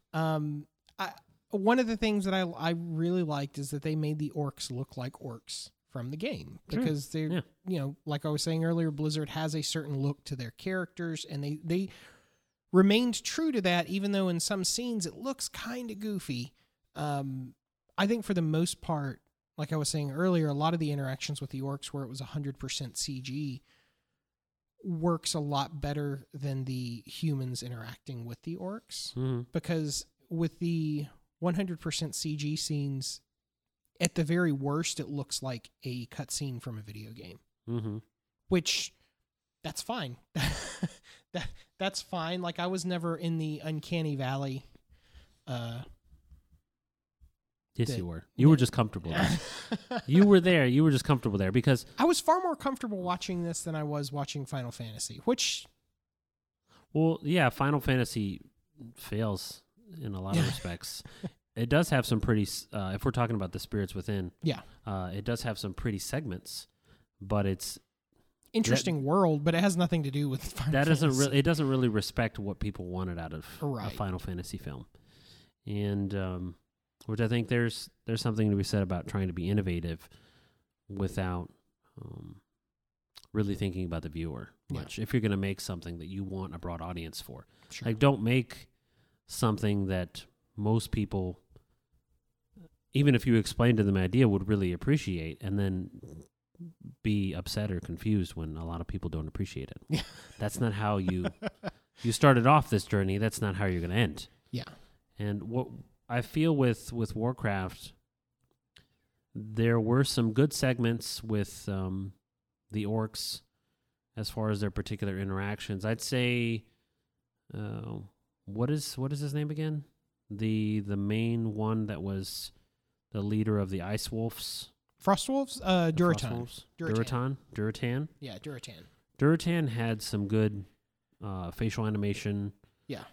One of the things that I really liked is that they made the orcs look like orcs from the game, because they're, like I was saying earlier, Blizzard has a certain look to their characters, and they remained true to that, even though in some scenes it looks kind of goofy. I think for the most part, like I was saying earlier, a lot of the interactions with the orcs where it was 100% CG works a lot better than the humans interacting with the orcs. Mm-hmm. Because with the 100% CG scenes, at the very worst, it looks like a cutscene from a video game. Mm-hmm. Which, that's fine. That's fine. Like, I was never in the Uncanny Valley. Yes, you were. You were just comfortable there. You were there. You were just comfortable there because I was far more comfortable watching this than I was watching Final Fantasy, which... Well, yeah, Final Fantasy fails in a lot of respects. It does have some pretty... if we're talking about the Spirits Within, yeah, it does have some pretty segments, but it's... Interesting world, but it has nothing to do with Final Fantasy. It doesn't really respect what people wanted out of Right. a Final Fantasy film. And... which I think there's something to be said about trying to be innovative without really thinking about the viewer much. If you're going to make something that you want a broad audience for. Sure. Like, don't make something that most people, even if you explain to them an idea, would really appreciate, and then be upset or confused when a lot of people don't appreciate it. Yeah. That's not how you started off this journey. That's not how you're going to end. Yeah. And what I feel with Warcraft, there were some good segments with the orcs as far as their particular interactions. I'd say, what is his name again? The main one that was the leader of the Ice Wolves. Frostwolves? Durotan. Durotan. Yeah, Durotan. Durotan had some good facial animation. Yeah.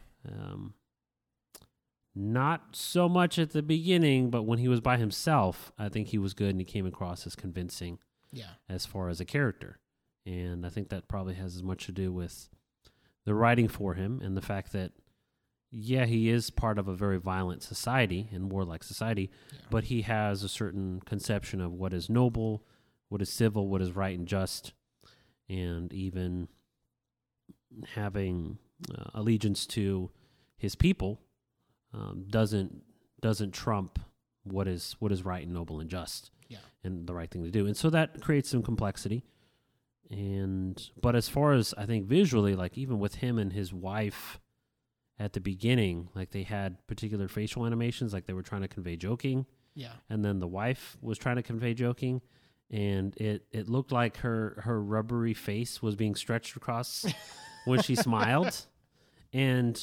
Not so much at the beginning, but when he was by himself, I think he was good and he came across as convincing. Yeah. As far as a character. And I think that probably has as much to do with the writing for him and the fact that, yeah, he is part of a very violent society and warlike society, but he has a certain conception of what is noble, what is civil, what is right and just, and even having allegiance to his people doesn't trump what is right and noble and just, and the right thing to do. And so that creates some complexity. But as far as I think visually, like even with him and his wife at the beginning, like they had particular facial animations, like they were trying to convey joking. Yeah. And then the wife was trying to convey joking, and it looked like her rubbery face was being stretched across when she smiled. And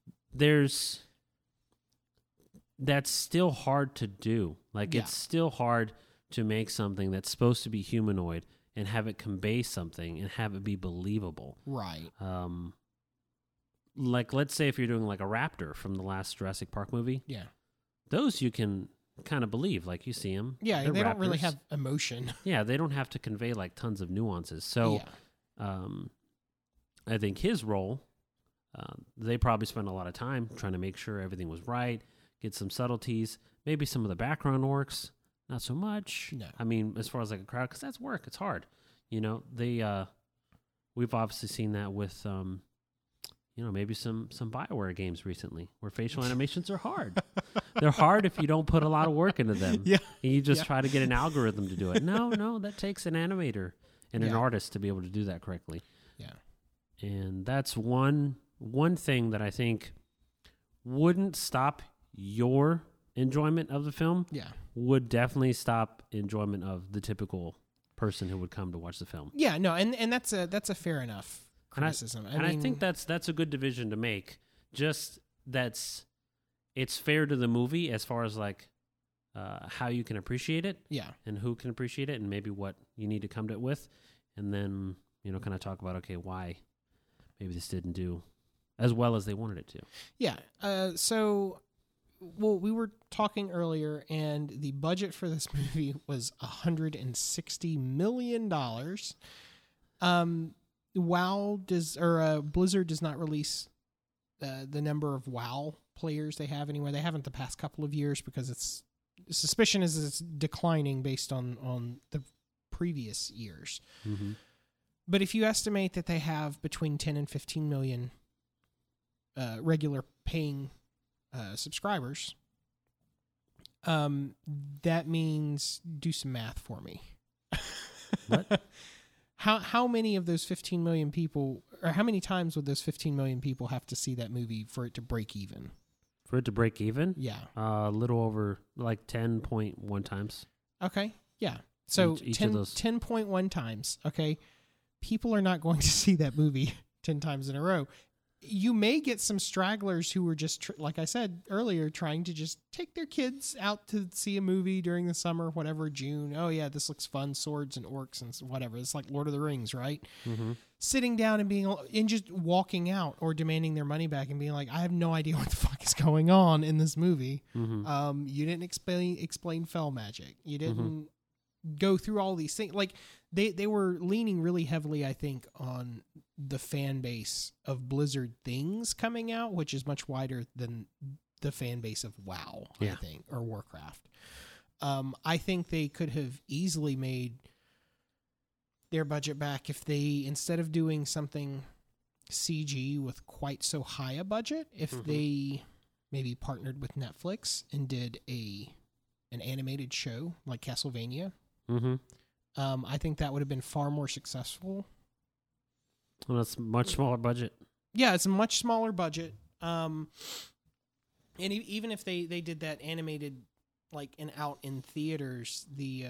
that's still hard to do. Like it's still hard to make something that's supposed to be humanoid and have it convey something and have it be believable. Right. Like let's say if you're doing like a raptor from the last Jurassic Park movie. Yeah. Those you can kind of believe, like you see them. Yeah, They're they raptors. don't really have emotion. Yeah, they don't have to convey like tons of nuances. So I think his role, they probably spent a lot of time trying to make sure everything was right, get some subtleties, maybe some of the background works, not so much. No. I mean, as far as like a crowd, because that's work, it's hard. You know, we've obviously seen that with, maybe some BioWare games recently where facial animations are hard. They're hard if you don't put a lot of work into them. Yeah. And you just try to get an algorithm to do it. No, that takes an animator and an artist to be able to do that correctly. Yeah. And that's one thing that I think wouldn't stop your enjoyment of the film. Yeah. Would definitely stop enjoyment of the typical person who would come to watch the film. Yeah, no, and that's a fair enough criticism. I think that's a good division to make. Just it's fair to the movie as far as like how you can appreciate it. Yeah. And who can appreciate it and maybe what you need to come to it with. And then, kind of talk about, okay, why maybe this didn't do as well as they wanted it to. Yeah. We were talking earlier, and the budget for this movie was $160 million. Blizzard does not release the number of WoW players they have anywhere. They haven't the past couple of years because suspicion is it's declining based on the previous years. Mm-hmm. But if you estimate that they have between 10 and 15 million regular paying subscribers, that means do some math for me. What? How many of those 15 million people, or how many times would those 15 million people have to see that movie for it to break even? For it to break even? Yeah. A little over like 10.1 times. Okay. Yeah. So each 10, of those. 10.1 times. Okay. People are not going to see that movie 10 times in a row. You may get some stragglers who were just, like I said earlier, trying to just take their kids out to see a movie during the summer, whatever, June. Oh, yeah, this looks fun. Swords and orcs and whatever. It's like Lord of the Rings, right? Mm-hmm. Sitting down and just walking out or demanding their money back and being like, I have no idea what the fuck is going on in this movie. Mm-hmm. You didn't explain fell magic. You didn't go through all these things. Like they were leaning really heavily, I think, on the fan base of Blizzard things coming out, which is much wider than the fan base of WoW, I think, or Warcraft. I think they could have easily made their budget back if they, instead of doing something CG with quite so high a budget, if they maybe partnered with Netflix and did an animated show like Castlevania. Mm-hmm. I think that would have been far more successful. Well, it's much smaller budget. Yeah, it's a much smaller budget. And even if they did that animated, like, and out in theaters,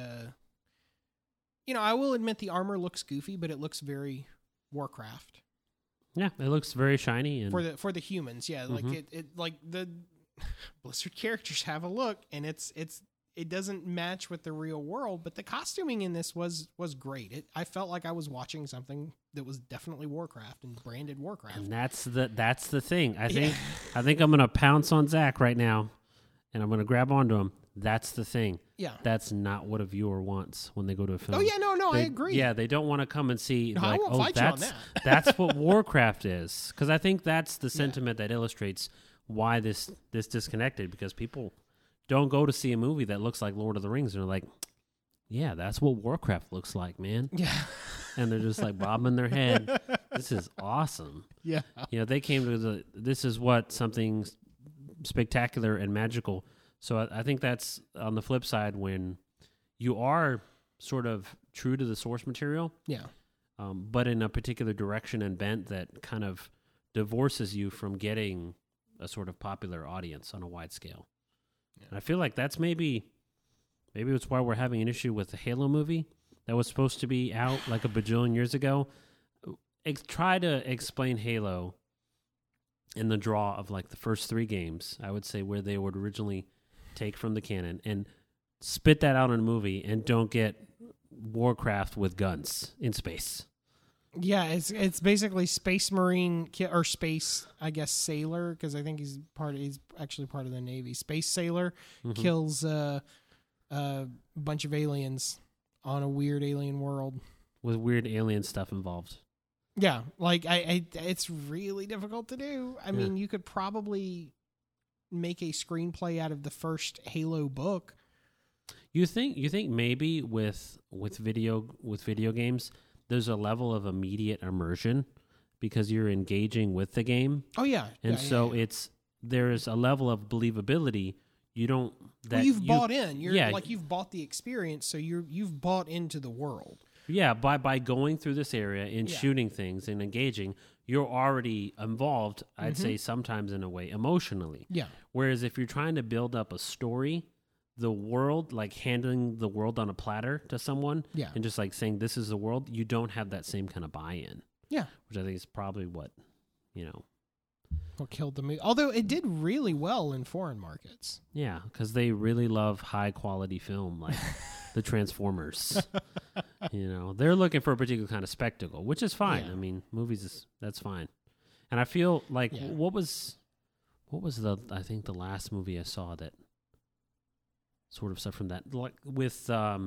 I will admit the armor looks goofy, but it looks very Warcraft. Yeah, it looks very shiny and for the humans. Yeah, like it like the Blizzard characters have a look, and it doesn't match with the real world, but the costuming in this was great. I felt like I was watching something that was definitely Warcraft and branded Warcraft. And that's the thing. I think I'm gonna pounce on Zach right now, and I'm gonna grab onto him. That's the thing. Yeah, that's not what a viewer wants when they go to a film. Oh yeah, no, I agree. Yeah, they don't want to come and see I won't fight you on that. That's what Warcraft is, because I think that's the sentiment that illustrates why this disconnected, because people don't go to see a movie that looks like Lord of the Rings and they're like, yeah, that's what Warcraft looks like, man. Yeah. And they're just like bobbing their head. This is awesome. Yeah. They came to this is what something spectacular and magical. So I think that's on the flip side when you are sort of true to the source material. Yeah. But in a particular direction and bent that kind of divorces you from getting a sort of popular audience on a wide scale. And I feel like that's maybe it's why we're having an issue with the Halo movie that was supposed to be out like a bajillion years ago. Try to explain Halo in the draw of like the first 3 games, I would say, where they would originally take from the canon and spit that out in a movie, and don't get Warcraft with guns in space. Yeah, it's basically Space Marine or Space, I guess, Sailor, because I think he's actually part of the Navy. Space Sailor kills a bunch of aliens on a weird alien world with weird alien stuff involved. Yeah, like it's really difficult to do. I mean, you could probably make a screenplay out of the first Halo book. You think maybe with video games, there's a level of immediate immersion because you're engaging with the game. Oh yeah, and there's a level of believability. You don't. That you've bought in. You've bought the experience, so you've bought into the world. Yeah, by going through this area and shooting things and engaging, you're already involved. I'd say sometimes in a way emotionally. Yeah. Whereas if you're trying to build up a story, the world, like handing the world on a platter to someone, and just like saying this is the world, you don't have that same kind of buy-in. Yeah, which I think is probably what killed the movie. Although it did really well in foreign markets. Yeah, because they really love high quality film like the Transformers. They're looking for a particular kind of spectacle, which is fine. Yeah. I mean, movies that's fine. And I feel like what was I think the last movie I saw that sort of stuff from that, like with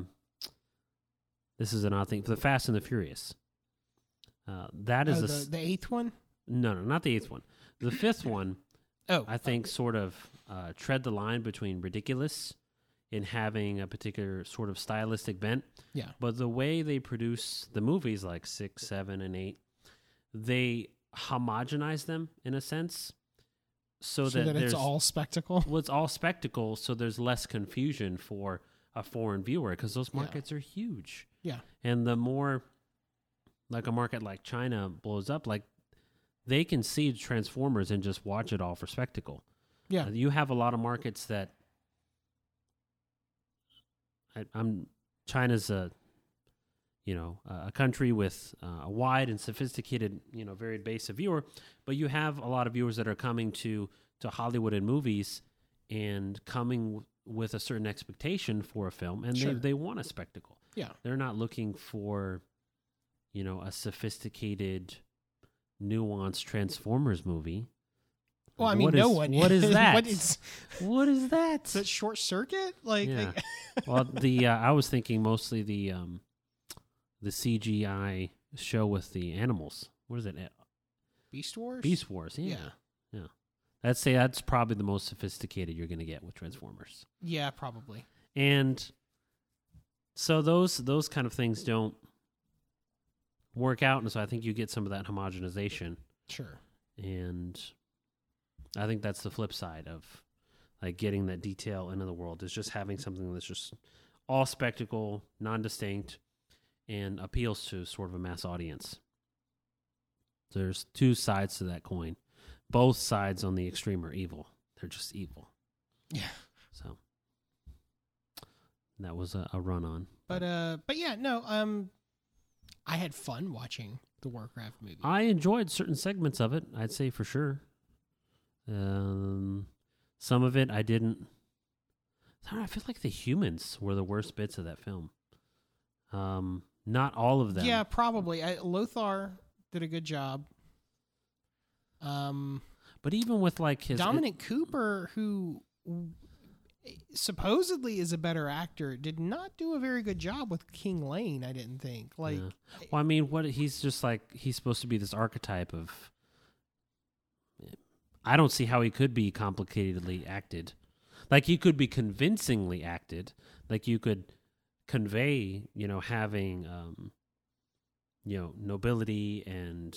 this is an odd thing, the Fast and the Furious. That is the eighth one. No, not the eighth one. The fifth one. I think sort of tread the line between ridiculous and having a particular sort of stylistic bent. Yeah. But the way they produce the movies, like 6, 7, and 8, they homogenize them in a sense. So that it's all spectacle? Well, it's all spectacle, so there's less confusion for a foreign viewer because those markets are huge. Yeah. And the more, like a market like China blows up, like they can see Transformers and just watch it all for spectacle. Yeah. You have a lot of markets that China's a country with a wide and sophisticated, varied base of viewer, but you have a lot of viewers that are coming to Hollywood and movies and coming with a certain expectation for a film, and they want a spectacle. Yeah. They're not looking for, a sophisticated, nuanced Transformers movie. Well, I mean, no one. What is that? What is that? Is that Short Circuit? Well, I was thinking mostly the CGI show with the animals. What is it? Beast Wars. Beast Wars. Yeah. That's probably the most sophisticated you're going to get with Transformers. Yeah, probably. And so those kind of things don't work out, and so I think you get some of that homogenization. Sure. And I think that's the flip side of like getting that detail into the world, is just having something that's just all spectacle, non-distinct, and appeals to sort of a mass audience. So there's two sides to that coin. Both sides on the extreme are evil. They're just evil. Yeah. So that was a run on. But yeah, no, I had fun watching the Warcraft movie. I enjoyed certain segments of it, I'd say for sure. Some of it I didn't. I feel like the humans were the worst bits of that film. Not all of them. Yeah, probably. Lothar did a good job. But even with like his Dominic Cooper, who supposedly is a better actor, did not do a very good job with King Lane. I didn't think. Well, I mean, he's just like, he's supposed to be this archetype of. I don't see how he could be complicatedly acted. Like he could be convincingly acted. Like you could convey, having, nobility and,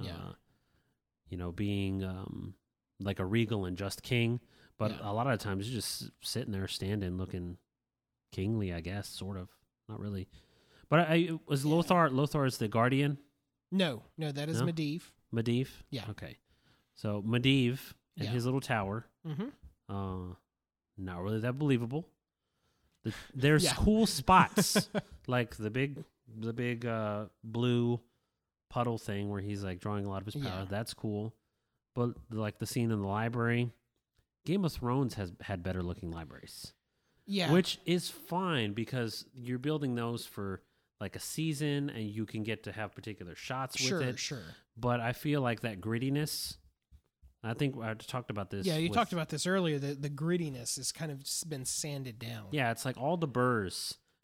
being like a regal and just king. But a lot of times you're just sitting there, standing, looking kingly, I guess, sort of. Not really. But was Lothar is the guardian? No, that is Medivh. Medivh? Yeah. Okay. So Medivh and his little tower. Mm-hmm. Not really that believable. There's cool spots like the big blue puddle thing where he's like drawing a lot of his power. That's cool. But like the scene in the library, Game of Thrones has had better looking libraries. Yeah. Which is fine because you're building those for like a season and you can get to have particular shots with it. Sure. But I feel like that grittiness, I think I talked about this. Yeah, you talked about this earlier. The grittiness has kind of been sanded down. Yeah, it's like all the burrs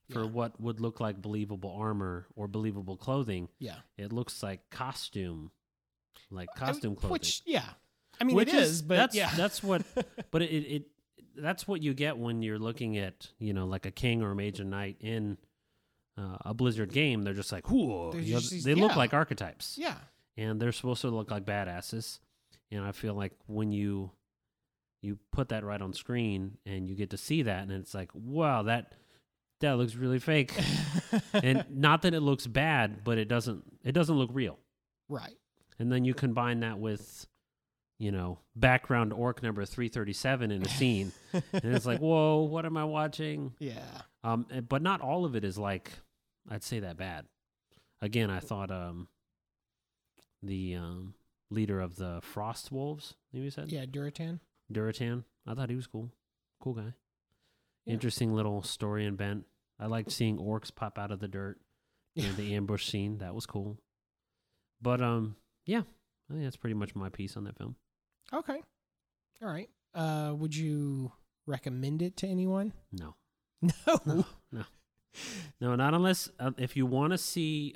for Yeah. what would look like believable armor or believable clothing. Yeah. It looks like costume clothing. Which, yeah. I mean, Which it is, but that's yeah. that's what. But it that's what you get when you're looking at like a king or a mage and knight in a Blizzard game. They're just like, whoa, They're you know, just- they look yeah. like archetypes, Yeah. and they're supposed to look like badasses. And I feel like when you put that right on screen and you get to see that, and it's like, wow, that looks really fake. And not that it looks bad, but it doesn't look real. Right. And then you combine that with, background orc number 337 in a scene, and it's like, whoa, what am I watching? Yeah. But not all of it is like, I'd say that bad. Again, I thought the leader of the Frost Wolves, maybe you said? Yeah, Duratan. Duratan. I thought he was cool. Cool guy. Yeah. Interesting little story and bent. I liked seeing orcs pop out of the dirt. Yeah. The ambush scene. That was cool. But yeah, I think that's pretty much my piece on that film. Okay. All right. Would you recommend it to anyone? No. No. No, not unless if you want to see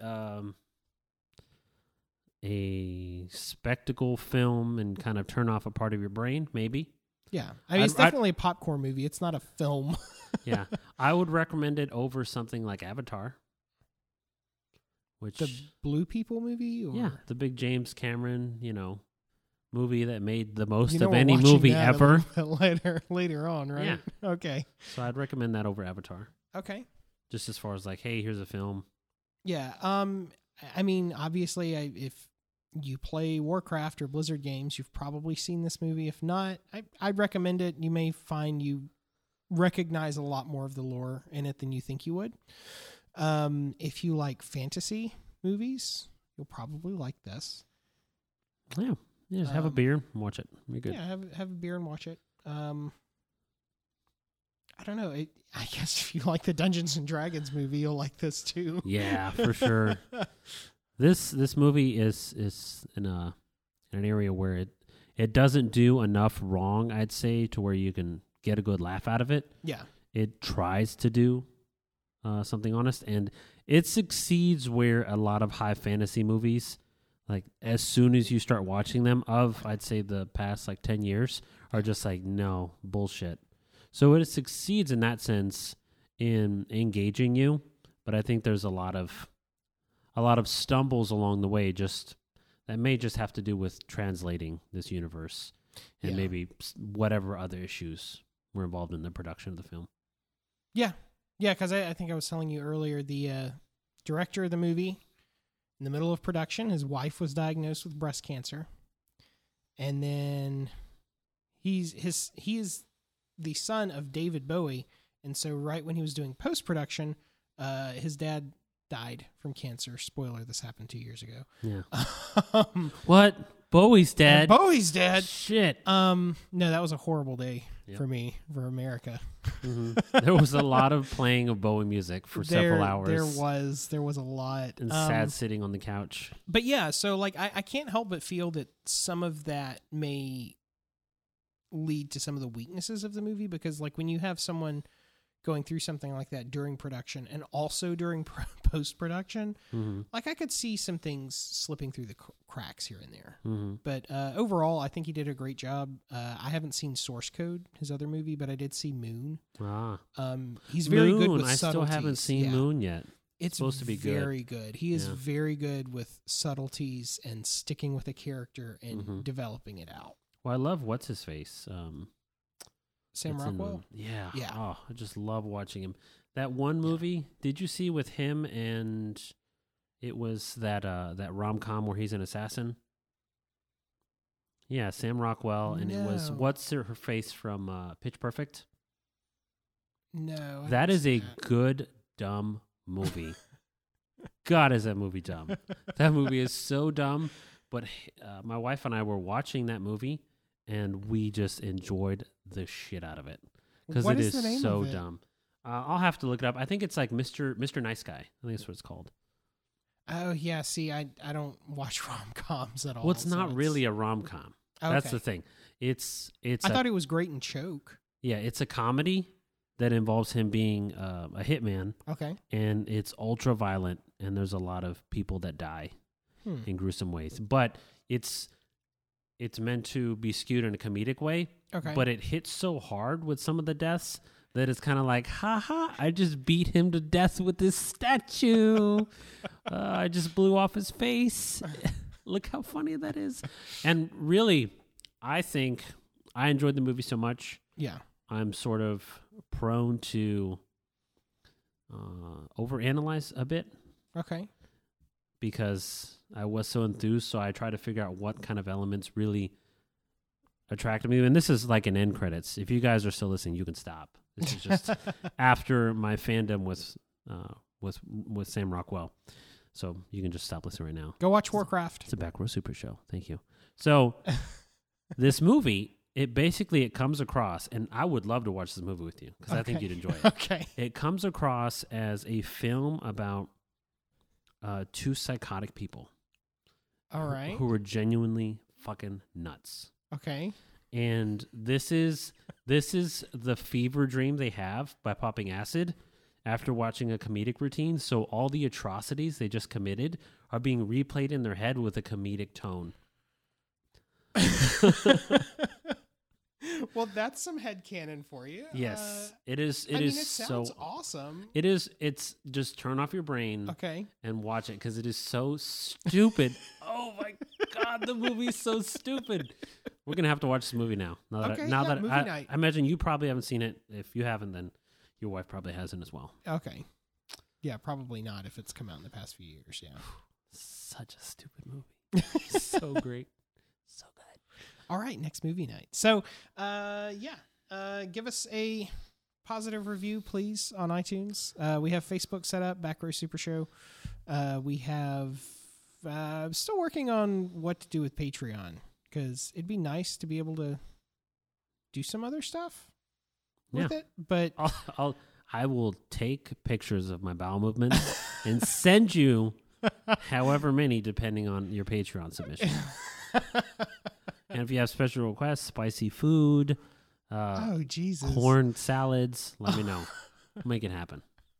a spectacle film and kind of turn off a part of your brain, maybe. Yeah. I mean, it's definitely a popcorn movie. It's not a film. Yeah. I would recommend it over something like Avatar. Which The Blue People movie? Or? yeah, the big James Cameron, movie that made the most we're of any watching movie that a ever. little bit later on, right? Yeah. Okay. So I'd recommend that over Avatar. Okay. Just as far as like, hey, here's a film. Yeah. I mean, obviously, if you play Warcraft or Blizzard games, you've probably seen this movie. If not, I'd recommend it. You may find you recognize a lot more of the lore in it than you think you would. If you like fantasy movies, you'll probably like this. Yeah. Just have a beer and watch it. You're good. Yeah, have a beer and watch it. I don't know. I guess if you like the Dungeons and Dragons movie, you'll like this too. Yeah, for sure. This movie is in an area where it doesn't do enough wrong, I'd say, to where you can get a good laugh out of it. Yeah. It tries to do something honest, and it succeeds where a lot of high fantasy movies, like as soon as you start watching them, I'd say the past like 10 years, are just like, no, bullshit. So it succeeds in that sense in engaging you, but I think there's a lot of stumbles along the way, just that may just have to do with translating this universe and maybe whatever other issues were involved in the production of the film. Yeah. Yeah, because I think I was telling you earlier, the director of the movie, in the middle of production, his wife was diagnosed with breast cancer. And then he is the son of David Bowie. And so right when he was doing post-production, his dad died from cancer. Spoiler, this happened 2 years ago. Yeah. What? Bowie's dad? Bowie's dad. Shit. No, that was a horrible day Yep. for me, for America. Mm-hmm. There was a lot of playing of Bowie music for several hours. There was a lot. And sad sitting on the couch. But yeah, so like I can't help but feel that some of that may lead to some of the weaknesses of the movie, because like when you have someone going through something like that during production and also during post-production, Mm-hmm. like I could see some things slipping through the cracks here and there. Mm-hmm. But overall, I think he did a great job. I haven't seen Source Code, his other movie, but I did see Moon. Ah. He's very Moon, good with I subtleties. still haven't seen Yeah. Moon yet. It's supposed to be good. very good. He is Yeah. very good with subtleties and sticking with a character and Mm-hmm. developing it out. Well, I love what's his face. Sam It's in Rockwell? yeah. Yeah. Oh, I just love watching him. That one movie, did you see with him and it was that rom-com where he's an assassin? Yeah, Sam Rockwell, and it was No. what's her face from Pitch Perfect? No. I That haven't is a seen that. good dumb movie. God, is that movie dumb? That movie is so dumb, but my wife and I were watching that movie and we just enjoyed the shit out of it because What it is the name is so of it? dumb. I'll have to look it up. I think it's like Mr. Nice Guy. I think that's what it's called. Oh, yeah. See, I don't watch rom-coms at all. Well, it's so not really a rom-com. Okay. That's the thing. It's I thought it was great in Choke. yeah, it's a comedy, that involves him being a hitman, Okay. and it's ultra violent, and there's a lot of people that die in gruesome ways. But it's meant to be skewed in a comedic way. Okay. But it hits so hard with some of the deaths that it's kind of like, haha, I just beat him to death with this statue. I just blew off his face. Look how funny that is. And really, I think I enjoyed the movie so much. Yeah. I'm sort of prone to overanalyze a bit Okay. because I was so enthused. So I try to figure out what kind of elements really attracted me. And this is like an end credits. If you guys are still listening, you can stop. This is just after my fandom with Sam Rockwell. So you can just stop listening right now. Go watch Warcraft. It's a Back Row Super Show. Thank you. So this movie, it comes across, and I would love to watch this movie with you because I think you'd enjoy it. Okay. It comes across as a film about two psychotic people. All right. Who were genuinely fucking nuts. Okay. And this is the fever dream they have by popping acid after watching a comedic routine. So all the atrocities they just committed are being replayed in their head with a comedic tone. Well, that's some headcanon for you. Yes, it is. It so sounds awesome. It is. It's just turn off your brain Okay. and watch it because it is so stupid. Oh my God, the movie's so stupid. We're gonna have to watch this movie now. Okay, movie night. I imagine you probably haven't seen it. If you haven't, then your wife probably hasn't as well. Okay. Yeah, probably not if it's come out in the past few years. Yeah. Such a stupid movie. So great. So good. All right, next movie night. So, give us a positive review, please, on iTunes. We have Facebook set up, Back Row Super Show. We have still working on what to do with Patreon because it'd be nice to be able to do some other stuff with it. But I will take pictures of my bowel movements and send you however many, depending on your Patreon submission. And if you have special requests, spicy food, oh Jesus, corn salads, let me know. Make it happen.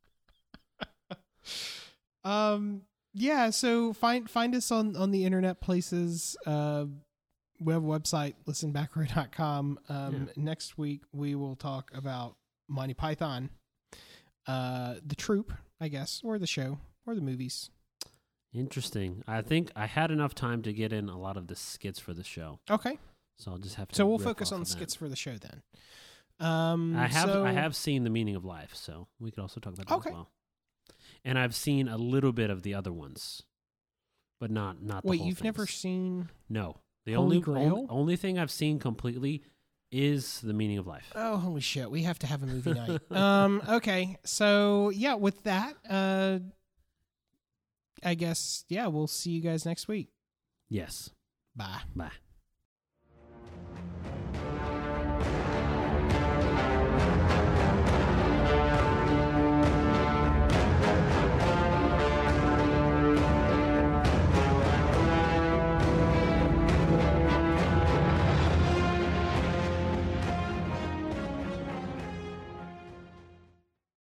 Yeah. So find us on the internet places. We have a website, listenbackrow.com. Next week we will talk about Monty Python, the troupe, I guess, or the show, or the movies. Interesting. I think I had enough time to get in a lot of the skits for the show. Okay. So I'll just have to. So we'll focus on the skits for the show then. I have seen The Meaning of Life, so we could also talk about that as well. And I've seen a little bit of the other ones, but not the Wait, whole you've things. never seen? No. The Holy Grail? only thing I've seen completely is The Meaning of Life. Oh, holy shit. We have to have a movie night. Okay. So, yeah, with that, I guess, we'll see you guys next week. Yes. Bye. Bye.